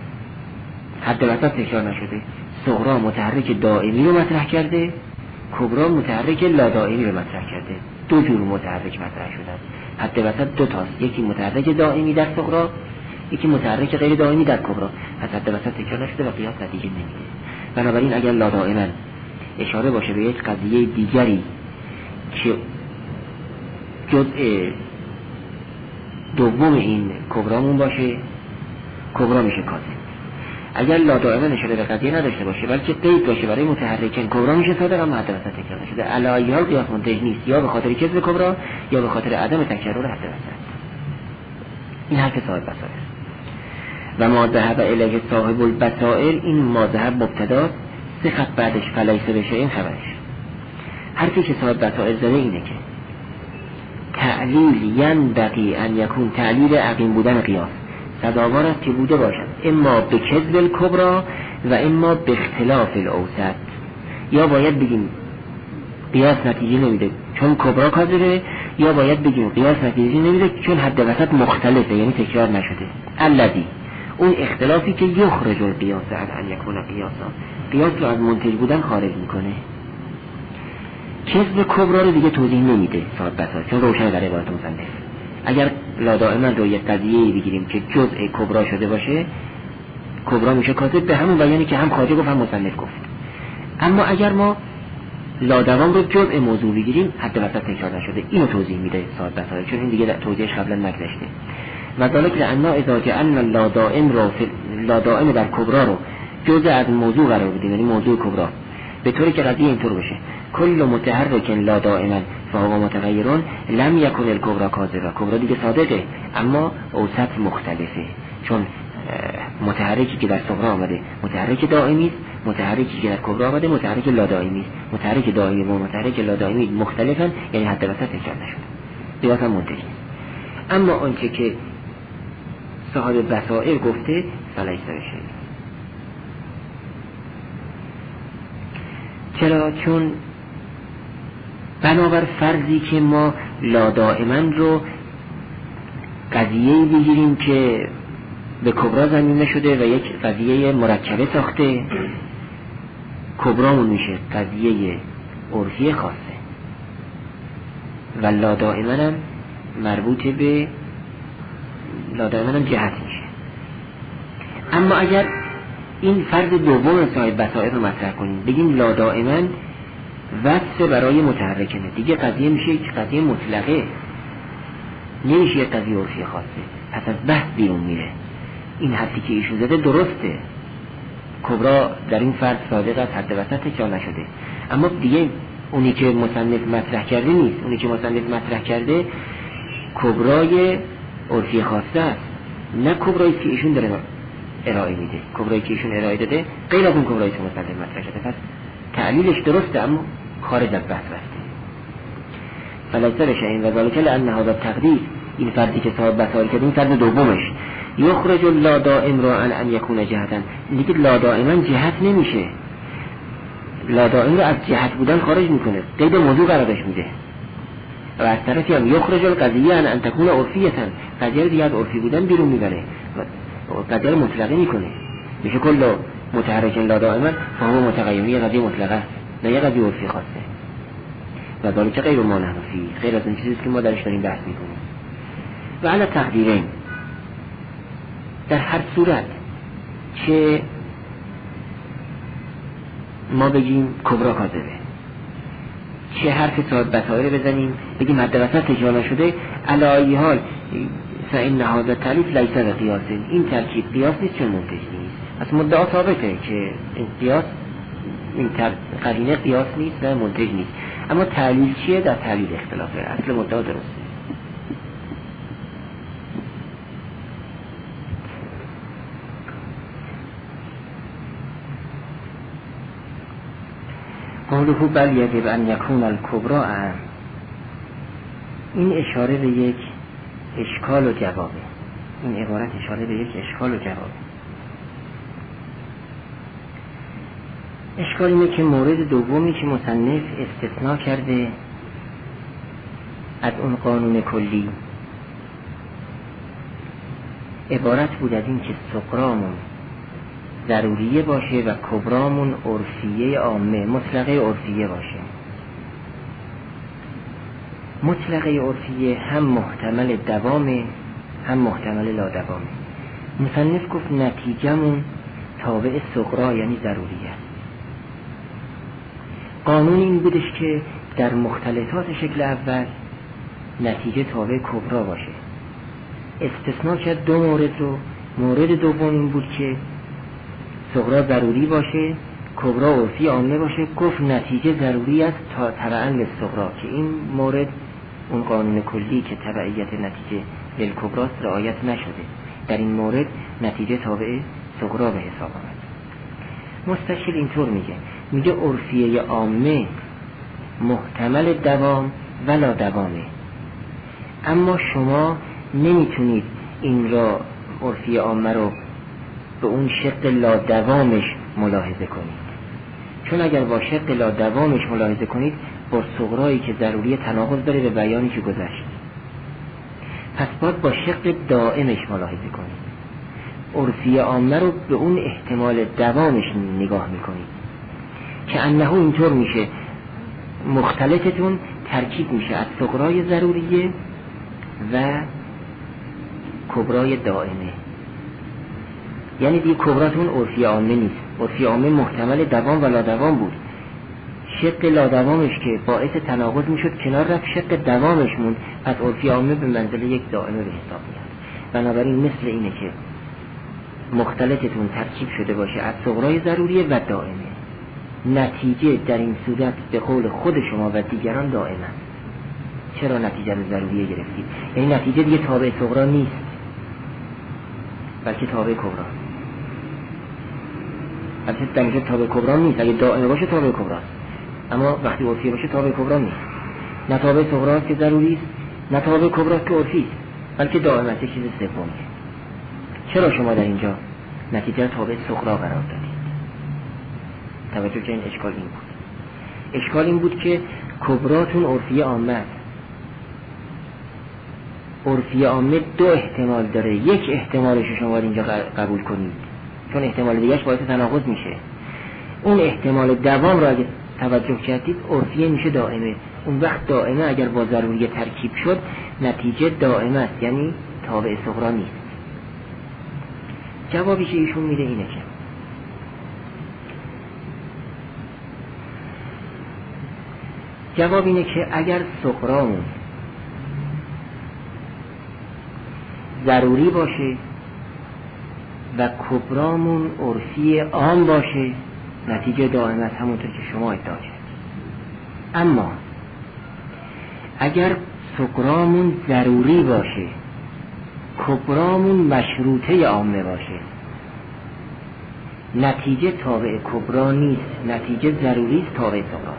حد وسط تکرار نشده. صغرا متحرک دائمی رو مطرح کرده، کبرا متحرک لا دائمی رو مطرح کرده. دو جور متحرک مطرح شدن. حد وسط دو تاست، یکی متحرک دائمی در صغرا، یکی متحرک غیر دائمی در کبرا. از حد وسط تکرار نشده و قیاس نتیجه نمیده. بنابراین اگر لا دائما اشاره باشه به یک قضیه دیگری که جزء دوم این کبرامون باشه، کبرا میشه کاذب. اگر لا دائما اشاره به قضیه نداشته باشه بلکه قید باشه برای متحرکین، کبرا میشه صادق، اما حد وسط تکرار نشده. علی حال قیاس منتج نیست، یا به خاطر کذب کبرا یا به خاطر عدم تکرار حد وسط. این حرف صاحب بصائر. و ما ذهب الیه صاحب البصائر، این ما ذهب مبتدا، سه خط بعدش فلیس بشه این خبرش. حرفی که صاحب بصائر زده اینه که تعلیل ینبغی ان یکون تعلیل عقیم بودن قیاس سزاوار است که بوده باشد اما به کذب الکبرا و اما به اختلاف الاوسط. یا باید بگیم قیاس نتیجه نمیده چون کبرا کاذبه، یا باید بگیم قیاس نتیجه نمیده چون حد وسط مختلفه یعنی تکرار نشده. الذی اون اختلافی که یخرج القیاس عن ان یکون قیاسا، قیاس رو از منتج بودن خارج میکنه. کذب کبرا رو دیگه توضیح نمیده صاحب بساط چون روشن در عبارت مصنف. اگر لا دائما رو یک قضیه بگیریم که جزء کبرا شده باشه، کبرا میشه کاذب به همون بیانی که هم خواجه گفت هم مصنف گفت. اما اگر ما لا دوام رو جزء موضوع بگیریم حد وسط تکرار نشده، اینو توضیح میده صاحب بساط چون این دیگه توضیحش قبلا نگذشته. و ذالک لأن اذا جعلنا لا دائم رو لا دائم در کبرا رو جزء از موضوع قرار بدیم، یعنی موضوع کبرا، به طوری که قضیه اینطور بشه کل متحرک لا دائما فهو متغیرون لم یکن الکبرا کاذبه. کبرا دیگه صادقه اما اوسط مختلفه، چون متحرکی که در صغرا آمده متحرک دائمی است، متحرکی که در کبرا آمده متحرک لا دائمی است. متحرک دائمی و متحرک لا دائمی مختلفن، یعنی حد وسط تکرار نشده، قیاس هم منتج نیست. اما آنچه که صاحب بصائر گفته فلیس بشه. چرا؟ چون بنابر فرضی که ما لا دائما رو قضیه‌ای بگیریم که به کبرا زمینه شده و یک قضیه مرکبه ساخته، کبرامون میشه قضیه عرفی خاصه و لا دائما هم مربوط به لا دائما هم جهت میشه. اما اگر این فرض دوم صاحب بصائر رو مطرح کنیم، بگیم لا دائما وصف برای متحرکنه، دیگه قضیه میشه یک قضیه مطلقه، نمیشه یک قضیه عرفی خاصه، پس از بحث بیرون میره. این حدی که ایشون زده درسته، کبرا در این فرض صادق از حد وسط تکرار نشده، اما دیگه اونی که مصنف مطرح کرده نیست. اونی که مصنف مطرح کرده کبرای عرفی خاصه است، نه کبرایی که ایشون داره ارائه میده. کبرایی که ایشون ارائه داده غیر از اون کبرایی که مصنف مطرح کرده، پس تعلیلش درسته اما خارج از بحث بسته. فلیس بشه این و ذالک لأن هذا التقدیر، این فردی که صاحب بصائر کرده، این فرد دومش یخرج لا دائم را عن ان یکون جهتا، دیگه لا دائما جهت نمیشه، لا دائم رو از جهت بودن خارج میکنه، قید موضوع قرارش میده. و از طرفی هم یخرج القضیه عن ان تکون عرفیتا، قضیه دیگه از عرفی بودن بیرون میبره و قضیه مطلقه میکنه، میشه کل متحرک لا دائما فهو متغیر، یه قضیه مطلقه نه یه قضیه عرفی خاصه. و ذالک غیر ما نحن فیه، غیر از اون چیزی که ما درش داریم بحث میکنیم. و علی تقدیرین، در هر صورت که ما بگیم کبرا کاذبه، چه حرف صاحب بصائر بزنیم بگیم حد وسط تکرار نشده، علی ای حال فإن هذا التعلیف لیس بقیاس، این ترکیب قیاس نیست چون منتج نیست. از مدعا ثابته که این قیاس، این قرینه قیاس نیست و منتج نیست. اما تعلیل چیه؟ در تعلیل اختلافه، اصل مدعا درسته. قوله بل یجب ان یکون الکبرا اعم، این اشاره به یک اشکال و جوابه. این عبارت اشاره به یک اشکال و جوابه. اشکال اینه که مورد دومی که مصنف استثناء کرده از اون قانون کلی عبارت بود از این که صغرامون ضروریه باشه و کبرامون عرفیه عامه، مطلقه عرفیه باشه. مطلقه عرفیه هم محتمل دوامه هم محتمل لا دوامه. مصنف گفت نتیجهمون تابع صغرا یعنی ضروریه. قانون این بودش که در مختلطات شکل اول نتیجه تابع کبرا باشه. استثناء کرد دو مورد رو. مورد دوم این بود که صغرا ضروری باشه، کبرا عرفی عامه باشه. گفت نتیجه ضروری است تا تبعاً للصغرا، که این مورد اون قانون کلی که تبعیت نتیجه للکبراست رعایت نشده. در این مورد نتیجه تابع صغرا به حساب آمد. مستشکل اینطور میگه میگه عرفیه عامه محتمل دوام ولا دوامه. اما شما نمیتونید این را عرفی عامه رو به اون شق لادوامش ملاحظه کنید، چون اگر با شق لادوامش ملاحظه کنید با صغرایی که ضروری تناقض داره به بیانی که گذشت. پس باید با شق دائمش ملاحظه کنید. عرفی عامه رو به اون احتمال دوامش نگاه میکنید که انه اینطور میشه مختلطتون ترکیب میشه از صغرای ضروریه و کبرای دائمه. یعنی دیگه کبراتون عرفی عامه نیست. عرفی عامه محتمل دوام و لادوام بود، شق لادوامش که باعث تناقض میشد کنار رفت، شق دوامش موند، پس عرفی عامه به منزله یک دائمه به حساب میاد. بنابراین مثل اینه که مختلطتون ترکیب شده باشه از صغرای ضروریه و دائمه. نتیجه در این صورت به قول خود شما و دیگران دائم است. چرا نتیجه ضروریه گرفتید؟ یعنی نتیجه دیگه تابع صغرا نیست بلکه تابع کبرا. البته در اینجا تابع کبرا نیست، اگه دائمه باشه تابع کبراست، اما وقتی عرفی باشه تابع کبرا نیست. نه تابع صغراست که ضروری است، نه تابع کبراست که عرفی است، بلکه دائم است، چیز سومیه. چرا شما در اینجا نتیجه تابع صغرا قرار دادید؟ توجه که این اشکال این بود. اشکال این بود که کبراتون عرفی عامه است. عرفی عامه دو احتمال داره، یک احتمالش شما اینجا قبول کنید چون احتمال دیگهش باعث تناقض میشه. اون احتمال دوام را اگه توجه کردید عرفیه میشه دائمه. اون وقت دائمه اگر با ضروریه ترکیب شد نتیجه دائمه است، یعنی تابع صغرا نیست. جوابی که ایشون میده اینه که جواب اینه که اگر صغرامون ضروری باشه و کبرامون عرفی عام باشه نتیجه دائم است، همونطور که شما ادعا کردید. اما اگر صغرامون ضروری باشه کبرامون مشروطه عامه باشه نتیجه تابع کبرا نیست، نتیجه ضروری است تابع صغرا.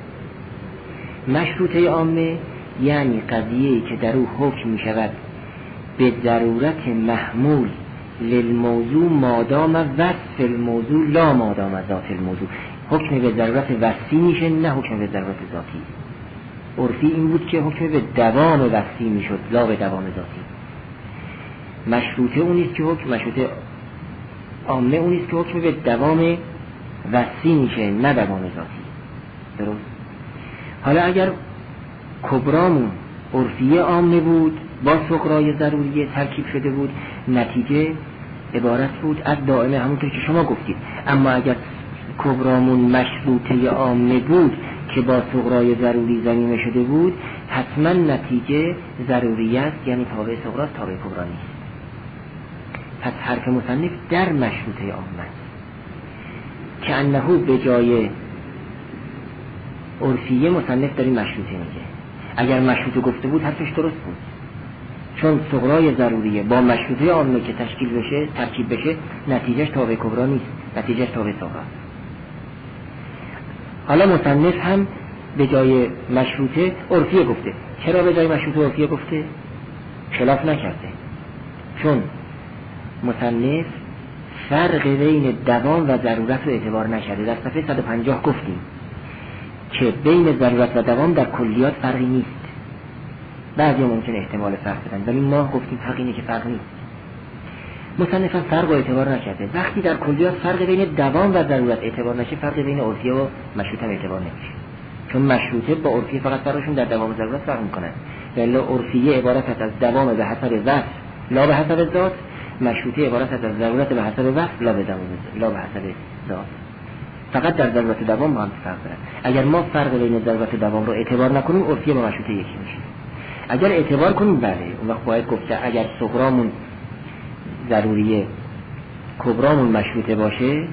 مشروطه عامه یعنی قضیه‌ای که در او حکم می شود به ضرورت محمول للموضوع مادام وصف الموضوع لا مادام ذات الموضوع. حکم به ضرورت وصفی میشه نه حکم به ضرورت ذاتی. عرفی این بود که حکم به دوام وصفی میشد لا به دوام ذاتی. مشروطه اونیست که حکم مشروطه عامه اونیست که حکم به دوام وصفی میشه نه دوام ذاتی. درست؟ حالا اگر کبرامون عرفی عامه بود با صغرای ضروریه ترکیب شده بود نتیجه عبارت بود از دائمه، همونطور که شما گفتید. اما اگر کبرامون مشروطه عامه بود که با صغرای ضروری ضمیمه شده بود حتما نتیجه ضروری است، یعنی تابع صغرا تابع کبرا نیست. پس حرف مصنف در مشروطه عامه است که انه به جای عرفیه مصنف داری مشروطه میگه. اگر مشروطه گفته بود حرفش درست بود، چون صغرای ضروریه با مشروطه عامه که تشکیل بشه ترکیب بشه نتیجهش تابع کبرا نیست، نتیجهش تابع صغرا. حالا مصنف هم به جای مشروطه عرفیه گفته. چرا به جای مشروطه عرفیه گفته؟ خلاف نکرده، چون مصنف فرق بین دوام و ضرورت رو اعتبار نکرده. در صفحه صد و پنجاه گفتیم که بین ضرورت و دوام در کلیات فرقی نیست. بعضی ممکنه احتمال فرق بدن ولی ما گفتیم حق اینه که فرق نیست. مصنف هم فرق رو اعتبار نکرده. وقتی در کلیات فرق بین دوام و ضرورت اعتبار نشه فرق بین عرفیه و مشروطه هم اعتبار نمیشه، چون مشروطه با عرفیه فقط فرقشون در دوام و ضرورت فرق میکنن. ولی عرفیه عبارت است از دوام به حسب وصف لا به حسب ذات، مشروطه عبارت است از ضرورت به حسب وصف لا به دوام لا به حسب ذات. فقط در ضرورت دوام با هم فرق دارن. اگر ما فرق بین ضرورت و دوام رو اعتبار نکنیم عرفیه با مشروطه یکی میشه. اگر اعتبار کنیم بله اون وقت باید گفت اگر صغرامون ضروریه کبرامون مشروطه باشه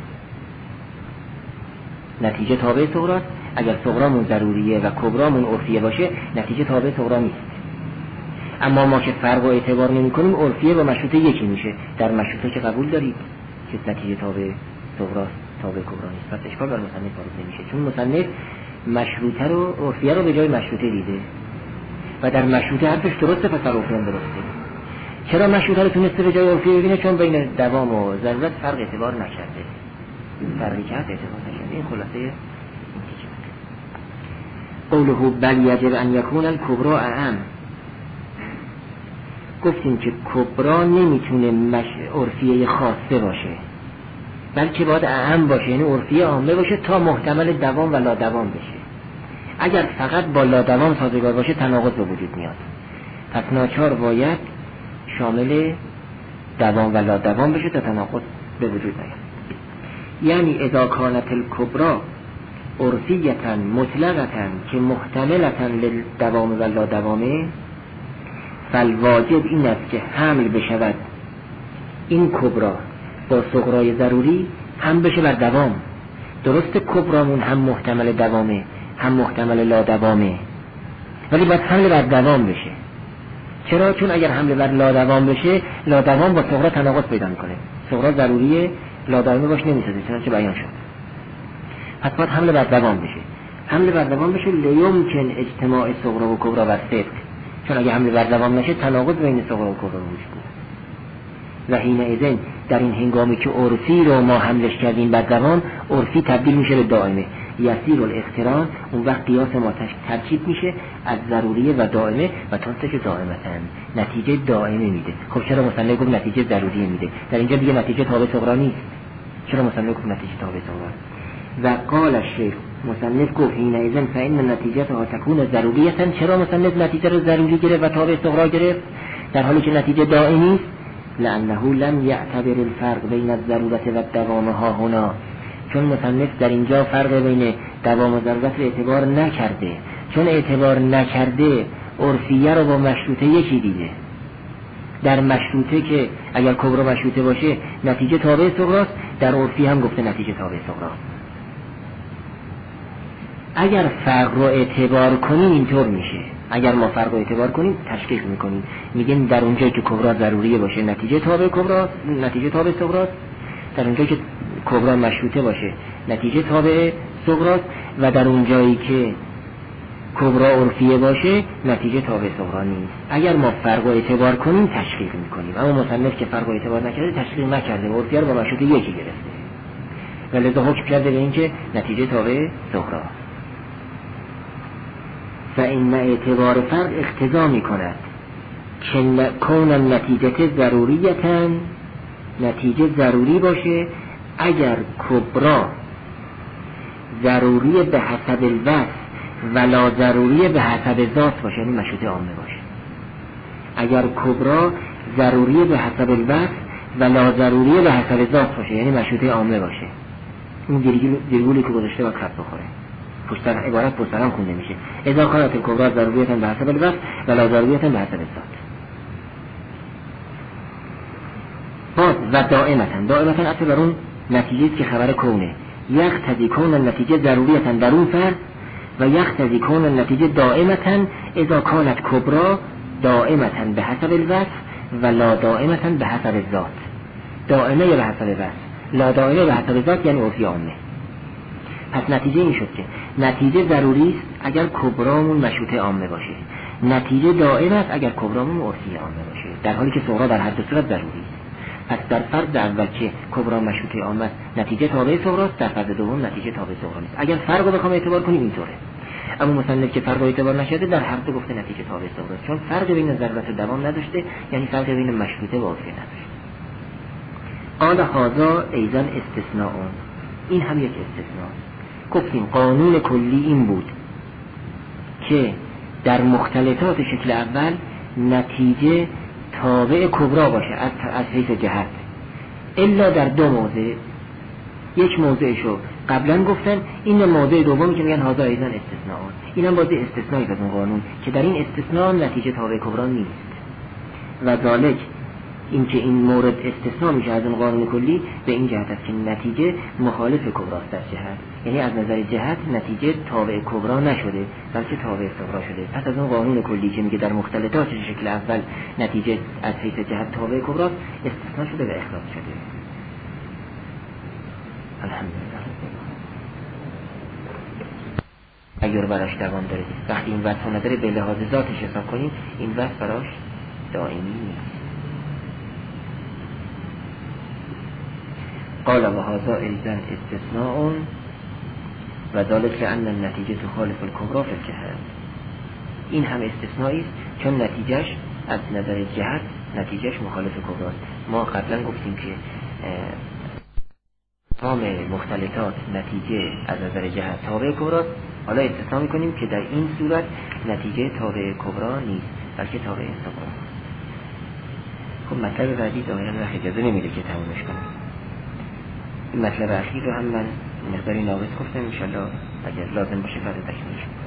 نتیجه تابع صغراست، اگر صغرامون ضروریه و کبرامون عرفیه باشه نتیجه تابع صغرا نیست. اما ما که فرق و اعتبار نمی کنیم عرفیه با مشروطه یکی میشه. در مشروطه که قبول دارید که نتیجه تابع صغراست تابع کبرا نیست، پس اشکال بر مصنف وارد نمیشه، چون مصنف مشروطه رو عرفیه رو به جای مشروطه دیده. و در مشروطه حرفش درسته پس در عرفی هم درسته. چرا مشروطه رو تونسته به جای عرفی ببینه؟ چون بین دوام و ضرورت فرق اعتبار نکرده، فرقی کرد اعتبار نکرده. این خلاصه قوله بل یجب ان یکون الکبرى اعم. گفتیم که کبرا نمیتونه مش... عرفیه خاصه باشه، بلکه باید اعم باشه، یعنی عرفیه عامه باشه تا محتمل دوام و لا دوام بشه. اگر فقط با لا دوام سازگار باشه تناقض به وجود میاد، پس ناچار باید شامل دوام و لا دوام بشه تا تناقض به وجود نیاد. یعنی اذا کانت الکبرى عرفیتاً مطلقتاً که محتملتاً للدوام و لا دوامه، فالواجب این است که حمل بشود این کبرا با صغرای ضروری هم بشه بر دوام. درست کبرامون هم محتمل دوامه هم محتمل لا دوامه، ولی باید حمل بر دوام بشه. چرا؟ چون اگر حمل بر لا دوام بشه، لا دوام با صغرا تناقض پیدا میکنه، صغرا ضروریه لا دوامه باش نمیسازه، چنانچه بیان شد. پس باید حمل بر دوام بشه. حمل بر دوام بشه لیمکن اجتماع صغرا و کبرا بر صدق، چون اگه حمل بر دوام نشه تناقض بین صغرا و کبرا وجود داره. و حینئذ در این هنگامی که عرفی رو ما حملش کردیم بر دوام، عرفی تبدیل میشه به دائمه، یسیر الاقتران. اون وقت قیاس ما ترکیب میشه از ضروریه و دائمه و تنتج دائمتن، نتیجه دائمه میده. خب چرا مصنف گفت نتیجه ضروریه میده؟ در اینجا دیگه نتیجه تابع صغرا نیست. چرا مصنف گفت نتیجه تابع صغرا؟ و قال الشیخ، مصنف گفت حینئذ فإن نتیجتها تکون ضروریه. چرا مصنف نتیجه رو ضروری گرفت و تابع صغرا گرفت در حالی که نتیجه دائمی است؟ لأنه لم يعتبر الفرق بین الضرورت و الدوام ها هنا، چون مصنف در اینجا فرق بین دوام و ضرورت رو اعتبار نکرده. چون اعتبار نکرده عرفیه رو با مشروطه یکی دیده. در مشروطه که اگر کبرا مشروطه باشه نتیجه تابع صغراست، در عرفی هم گفته نتیجه تابع صغرا. اگر فرق رو اعتبار کنیم اینطور میشه. اگر ما فرق رو اعتبار کنیم تشکیک میکنیم، میگیم در اونجایی که کبرا ضروریه باشه نتیجه تابع کبرا، نتیجه تابع صغراست. در اونجایی که کبرا مشروطه باشه نتیجه تابع صغراست. و در اونجایی که کبرا عرفیه باشه نتیجه تابع صغرا نیست. اگر ما فرق رو اعتبار کنیم تشکیک میکنیم، اما مصنف که فرق رو اعتبار نکرده تشکیک نکرده و عرفیه رو با مشروطه یکی گرفته، ولذا حکم کرده به این که نتیجه تابع صغراست. فإن اعتبار فرق اقتضا می کند که کون النتیجه ضروریتاً، نتیجه ضروری باشه اگر کبرا ضروری به حسب الوصف ولا ضروری به حسب ذات باشه، یعنی مشروطه عامه باشه. اگر کبرا ضروری به حسب الوصف ولا ضروری به حسب ذات باشه، یعنی مشروطه عامه باشه. این دیرگولی که گذاشته باید خط بخوره، پشتر عبارت پشترم خونده میشه. اذا کانت الکبرى ضروریتا به حسب الوصف ولا ضروریتا به حسب الذات. باز و دائمتا، دائمتا اصل بر اون نتیجه که خبر کونه، یقتضی کون النتیجه ضروریتا در اون فرد و یقتضی کون النتیجه دائمتا اذا کانت کبرى دائمتا به حسب الوصف ولا دائمتا به حسب الذات. دائمه به حسب الوصف، لا دائمه به حسب الذات، یعنی عرفی عامه. پس نتیجه این شد که نتیجه ضروری است اگر کبرامون مشروطه عامه باشه، نتیجه دائم است اگر کبرامون عرفی عامه باشه، در حالی که صغرا در هر دو صورت ضروری است. پس در فرض اول که کبرا مشروطه عامه نتیجه تابع صغراست، در فرض دوم نتیجه تابع صغرا نیست. اگر فرق رو بخوام اعتبار کنیم اینطوره. اما مصنف که فرق رو اعتبار نشده در هر دو گفته نتیجه تابع صغراست، چون فرق بین ضرورت و دوام نداشته، یعنی فرق بین مشروطه و عرفی نداشته. قال هذا ایضا استثناء، این هم یک استثناء. گفتیم قانون کلی این بود که در مختلطات شکل اول نتیجه تابع کبرا باشه از از حیث جهت، الا در دو موضع. یک موضعشو قبلا گفتن، این موضع دومی که میگن هذا ایضا استثناء، اینم بازی استثنایی از اون قانون که در این استثناء نتیجه تابع کبرا نیست. و ذالک این که این مورد استثناء میشه از اون قانون کلی به این جهت است که نتیجه مخالف کبراست در جهت، یعنی از نظر جهت نتیجه تابع کبرا نشده بلکه تابع صغرا شده. پس از اون قانون کلی که میگه در مختلطات شکل اول نتیجه از حیث جهت تابع کبراست استثناء شده و اخراج شده. الحمدلله. اگر براش دوام داره. وقتی این وصف نداره به لحاظ ذاتش حساب کنیم این وصف براش دائمی نیست. قال و هذا ایضا استثناء و ذلك ان النتیجه تخالف الکبرى فی الجهت. این هم استثنایی است چون نتیجهش از نظر جهت نتیجهش مخالف کبراست. ما قبلا گفتیم که تمام مختلطات نتیجه از نظر جهت تابع کبراست. حالا استثنا میکنیم که در این صورت نتیجه تابع کبرا نیست بلکه تابع صغرا. خب مطلب بعدی ظاهرا وقت اجازه نمیده که تمومش کنیم. این مطلب اخیر رو هم من مقداری ناقص گفتم، انشالله اگر لازم باشه بعد تکمیلش